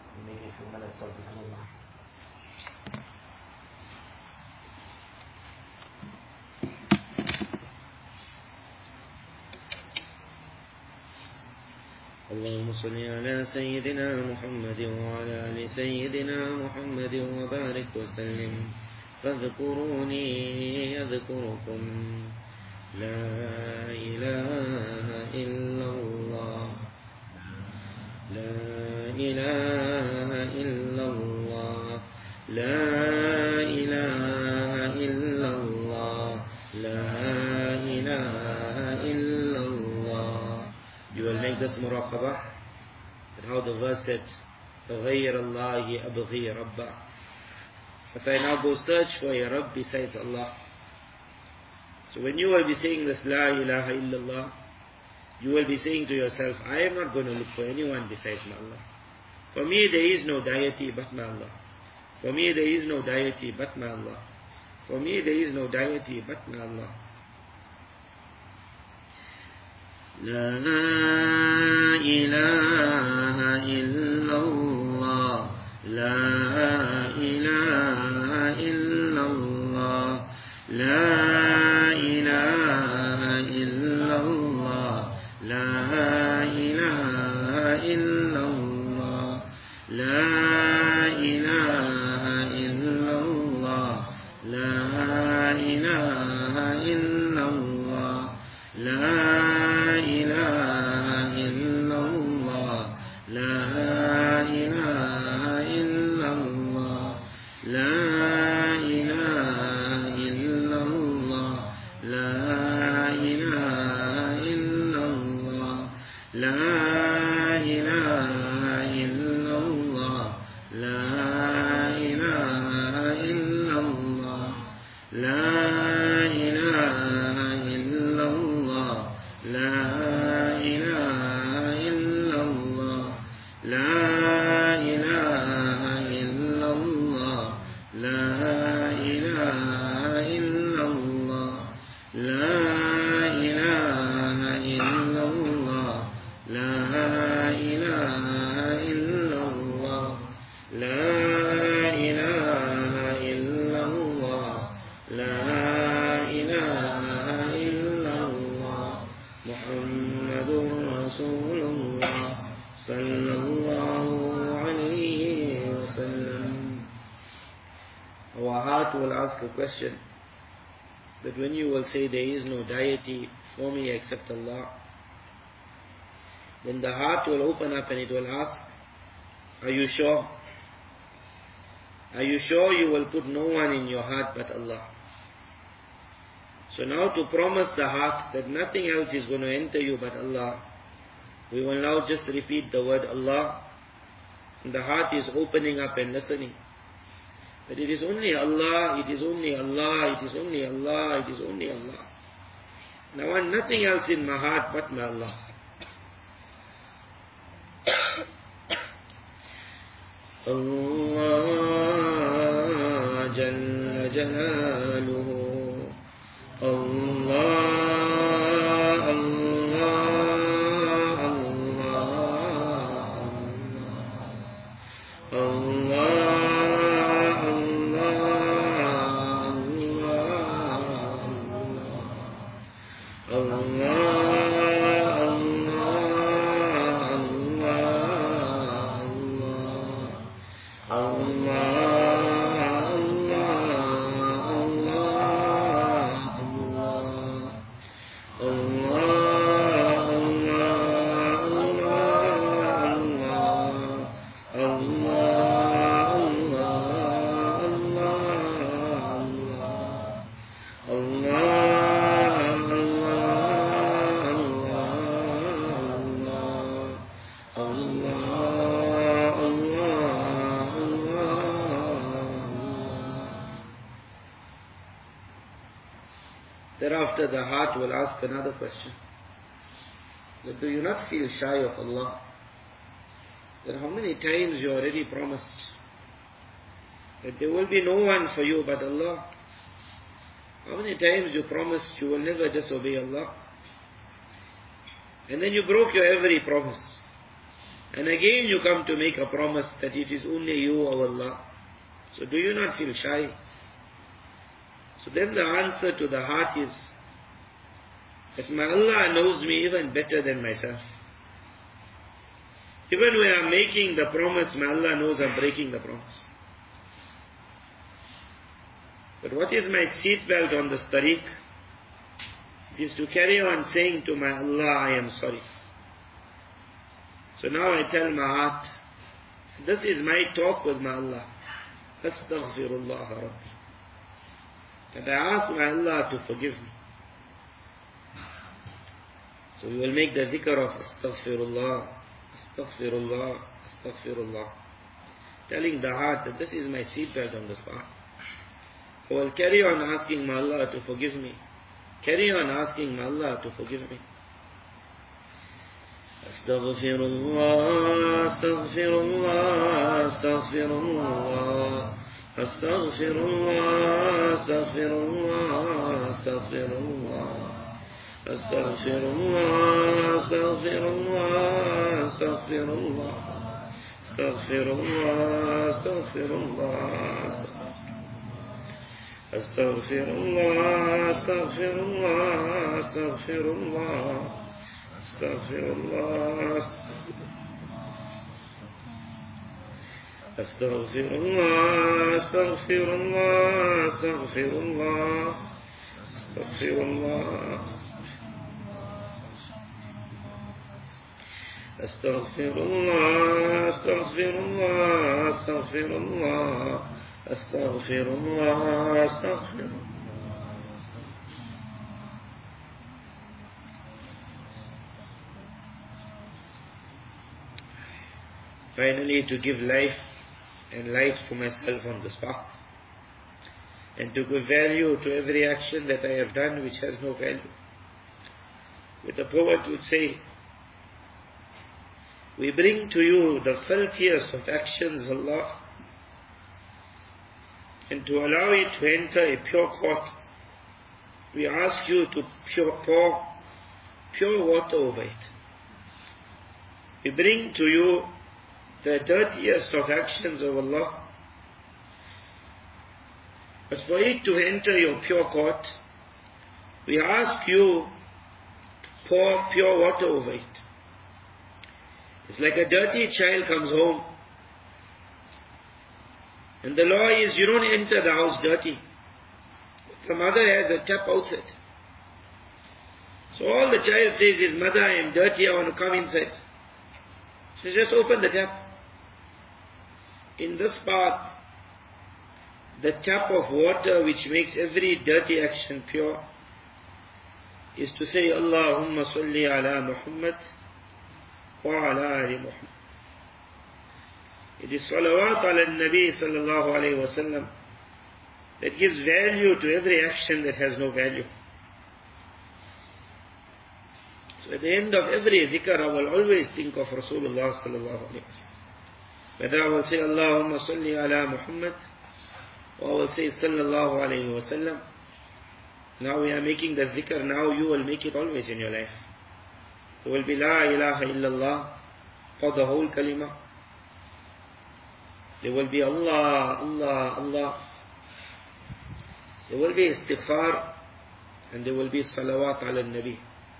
اللهم صل على سيدنا محمد وعلى آل سيدنا محمد وبارك وسلم فاذكروني يذكركم لا إله إلا الله لا إله إلا الله لا إله إلا الله لا إله إلا الله. You will make this muraqabah, that how the verse said, فَغَيْرَ اللَّهِ أَبْغِي رَبَّا. If I now go search for a Rabb besides Allah. So when you will be saying this La ilaha illallah, you will be saying to yourself, I am not going to look for anyone besides my Allah. For me there is no deity but my Allah. For me there is no deity but my Allah. For me there is no deity but my Allah. La ilaha illallah, la ilaha illallah, la ilaha illallah, la ilaha illallah, la ilaha illallah, la ilaha illallah, la will ask a question, that when you will say there is no deity for me except Allah, then the heart will open up and it will ask, are you sure? Are you sure you will put no one in your heart but Allah? So now to promise the heart that nothing else is going to enter you but Allah, we will now just repeat the word Allah, and the heart is opening up and listening. But it is only Allah, it is only Allah, it is only Allah, it is only Allah. And I want nothing else in my heart but my Allah. Allah Jalla Jalaluhu, Allah. Thereafter the heart will ask another question. That do you not feel shy of Allah? That how many times you already promised that there will be no one for you but Allah. How many times you promised you will never disobey Allah? And then you broke your every promise. And again you come to make a promise that it is only you, O Allah. So do you not feel shy? So then the answer to the heart is that my Allah knows me even better than myself. Even when I'm making the promise, my Allah knows I'm breaking the promise. But what is my seatbelt on this tariq? It is to carry on saying to my Allah, I am sorry. So now I tell my heart, this is my talk with my Allah. Astaghfirullah Rabbi. And I ask my Allah to forgive me. So we will make the dhikr of Astaghfirullah, Astaghfirullah, Astaghfirullah. Telling the heart that this is my seatbelt on this path. I will carry on asking my Allah to forgive me. Carry on asking my Allah to forgive me. Astaghfirullah, Astaghfirullah, Astaghfirullah. Astaghfirullah, Astaghfirullah, Astaghfirullah. Astaghfirullah, Astaghfirullah, Astaghfirullah. Astaghfirullah, Astaghfirullah. Astaghfirullah, Astaghfirullah, Astaghfirullah. Astaghfirullah. Astaghfirullah, Astaghfirullah, Astaghfirullah, Astaghfirullah. Astaghfirullah, Astaghfirullah, Astaghfirullah, Astaghfirullah, Astaghfirullah. Finally, to give life and light to myself on this path, and to give value to every action that I have done which has no value. With the poet would say, we bring to you the filthiest of actions, Allah, and to allow it to enter a pure court, we ask you to pour pure water over it. We bring to you the dirtiest of actions of Allah, but for it to enter your pure court, we ask you to pour pure water over it. It's like a dirty child comes home, and the law is you don't enter the house dirty. The mother has a tap outside. So all the child says is, Mother, I am dirty, I want to come inside. So just open the tap. In this path, the tap of water which makes every dirty action pure is to say, Allahumma salli ala Muhammad wa ala ali Muhammad. It is salawat ala Nabi sallallahu alayhi wa sallam that gives value to every action that has no value. So at the end of every dhikr, I will always think of Rasulullah sallallahu alayhi wa sallam. Whether I will say Allahumma salli ala Muhammad, or I will say sallallahu alayhi wa sallam. Now we are making the dhikr, now you will make it always in your life. There will be la ilaha illallah for the whole kalima. There will be Allah, Allah, Allah. There will be istighfar, and there will be salawat ala nabi.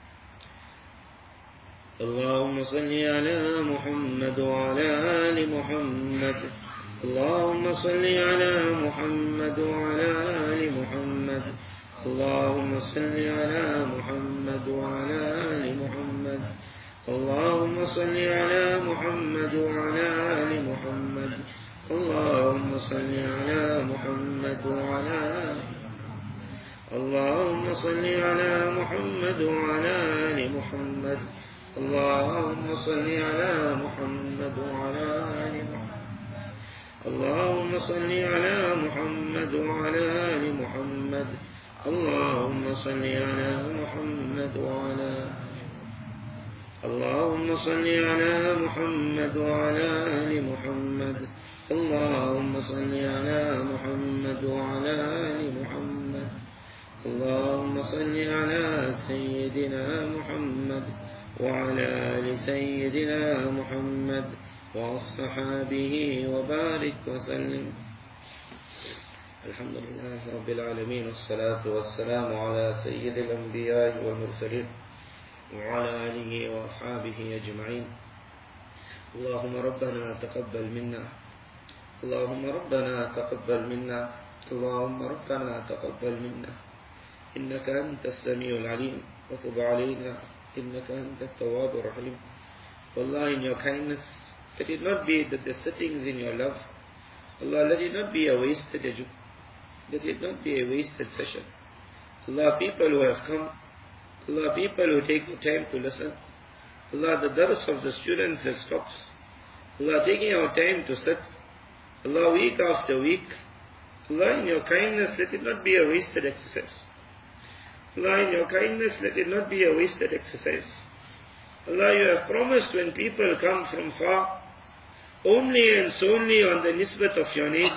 اللهم صل على محمد وعلى آل محمد. اللهم صل على محمد وعلى آل محمد. اللهم صل على محمد وعلى آل محمد. اللهم صل على محمد وعلى آل محمد. اللهم صل على محمد وعلى آل اللهم صل على محمد وعلى آل محمد. اللهم صل على محمد وعلى آل محمد. اللهم صل على محمد وعلى آل محمد. اللهم صل على محمد وعلى اللهم صل على محمد وعلى آل محمد. اللهم صل على محمد وعلى آل محمد. اللهم صل على سيدنا محمد وعلى آل سيدنا محمد وأصحابه وبارك وسلم. الحمد لله رب العالمين، والصلاة والسلام على سيد الأنبياء والمرسلين وعلى آله وأصحابه أجمعين. اللهم ربنا تقبل منا، اللهم ربنا تقبل منا، اللهم ربنا تقبل منا، إنك أنت السميع العليم، وتب علينا إنك أنت التواب الرحيم. Allah, in your kindness, let it not be that the sittings in your love, Allah, let it not be a wasted edu, let it not be a wasted session. Allah, people who have come, Allah, people who take the time to listen, Allah, the dars of the students that stops, Allah, taking our time to sit, Allah, week after week, Allah, in your kindness, let it not be a wasted exercise. Allah, in your kindness, let it not be a wasted exercise. Allah, you have promised when people come from far, only and solely on the nisbat of your name.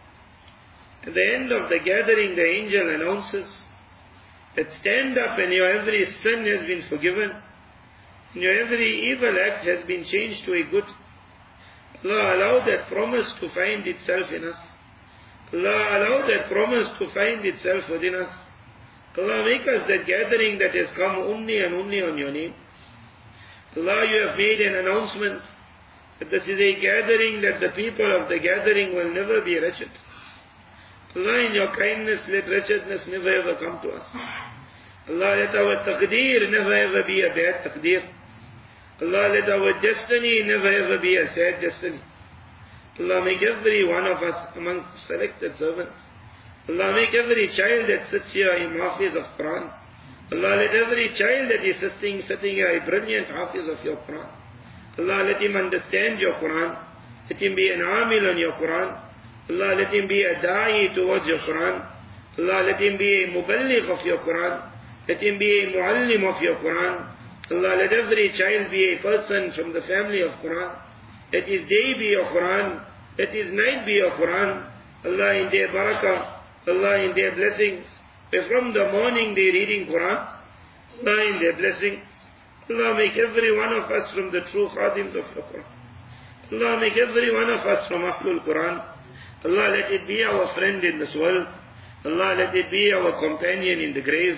At the end of the gathering, the angel announces that stand up and your every sin has been forgiven, and your every evil act has been changed to a good. Allah, allow that promise to find itself in us. Allah, allow that promise to find itself within us. Allah, make us that gathering that has come only and only on your name. Allah, you have made an announcement that this is a gathering that the people of the gathering will never be wretched. Allah, in your kindness, let wretchedness never ever come to us. Allah, let our taqdeer never ever be a bad taqdeer. Allah, let our destiny never ever be a sad destiny. Allah, make every one of us among selected servants. Allah, make every child that sits here a hafiz of Quran. Allah, let every child that is sitting here a brilliant hafiz of your Quran. Allah, let him understand your Quran. Let him be an amil on your Quran. Allah, let him be a da'i towards your Quran. Allah, let him be a muballigh of your Quran. Let him be a muallim of your Quran. Allah, let every child be a person from the family of Quran. Let his day be your Quran. Let his night be your Quran. Allah, in their barakah, Allah, in their blessings, where from the morning they reading Quran, Allah, in their blessing, Allah, make every one of us from the true khadims of your Quran. Allah, make every one of us from Ahlul Quran. Allah, let it be our friend in this world. Allah, let it be our companion in the grave.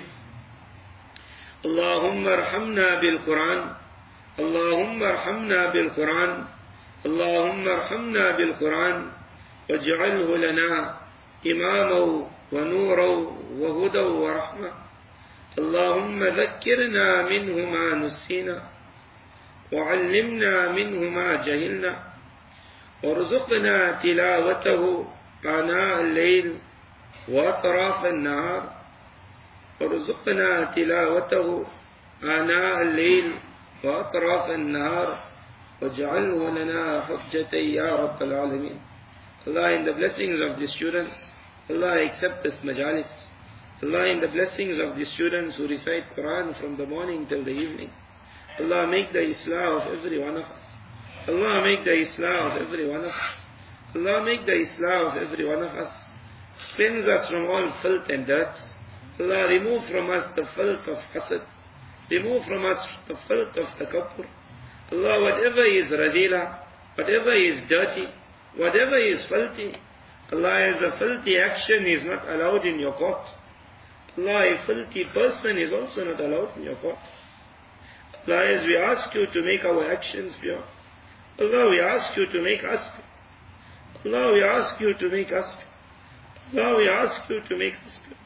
Allahumma arhamna bil Quran. Allahumma arhamna bil Quran. Allahumma arhamna bil Quran. Waj'alhu lana إماما ونورا وهدى ورحمة. اللهم ذكرنا منه ما نسينا، وعلمنا منه ما جهلنا، وارزقنا تلاوته آناء الليل وأطراف النهار، وارزقنا تلاوته آناء الليل وأطراف النهار، واجعله لنا حجة يا رب العالمين. Allah, in the blessings of the students, Allah, accept this majalis. Allah, in the blessings of the students who recite Quran from the morning till the evening, Allah, make the Islah of every one of us. Allah, make the Islah of every one of us. Allah, make the Islah of every one of us. Cleanse us from all filth and dirt. Allah, remove from us the filth of hasad. Remove from us the filth of takabbur. Allah, whatever is radila, whatever is dirty, whatever is filthy, Allah, as a filthy action is not allowed in your court. Allah, a filthy person is also not allowed in your court. Allah, as we ask you to make our actions pure, Allah, we ask you to make us pure. Allah, we ask you to make us pure. Allah, we ask you to make us pure.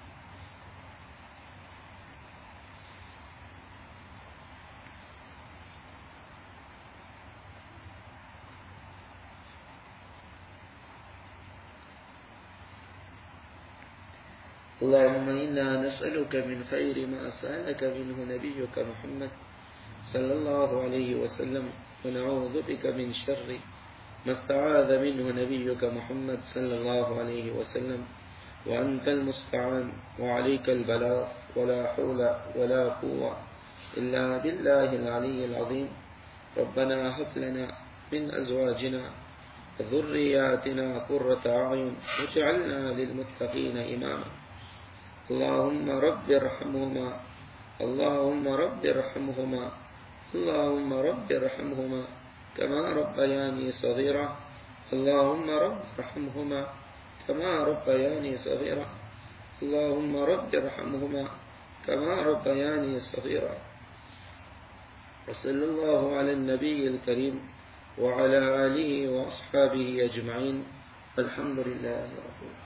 اللهم إنا نسألك من خير ما سألك منه نبيك محمد صلى الله عليه وسلم، ونعوذ بك من شر ما استعاذ منه نبيك محمد صلى الله عليه وسلم، وأنت المستعان وعليك البلاغ، ولا حول ولا قوة إلا بالله العلي العظيم. ربنا هب لنا من أزواجنا وذرياتنا قرة أعين واجعلنا للمتقين إماما. اللهم رب ارحمهما اللهم رب ارحمهما اللهم رب ارحمهما كما ربياني صغيرا. اللهم رب ارحمهما كما ربياني صغيرا. اللهم رب ارحمهما كما ربياني صغيرا. وصلى الله على النبي الكريم وعلى آله وأصحابه أجمعين. الحمد لله رب العالمين.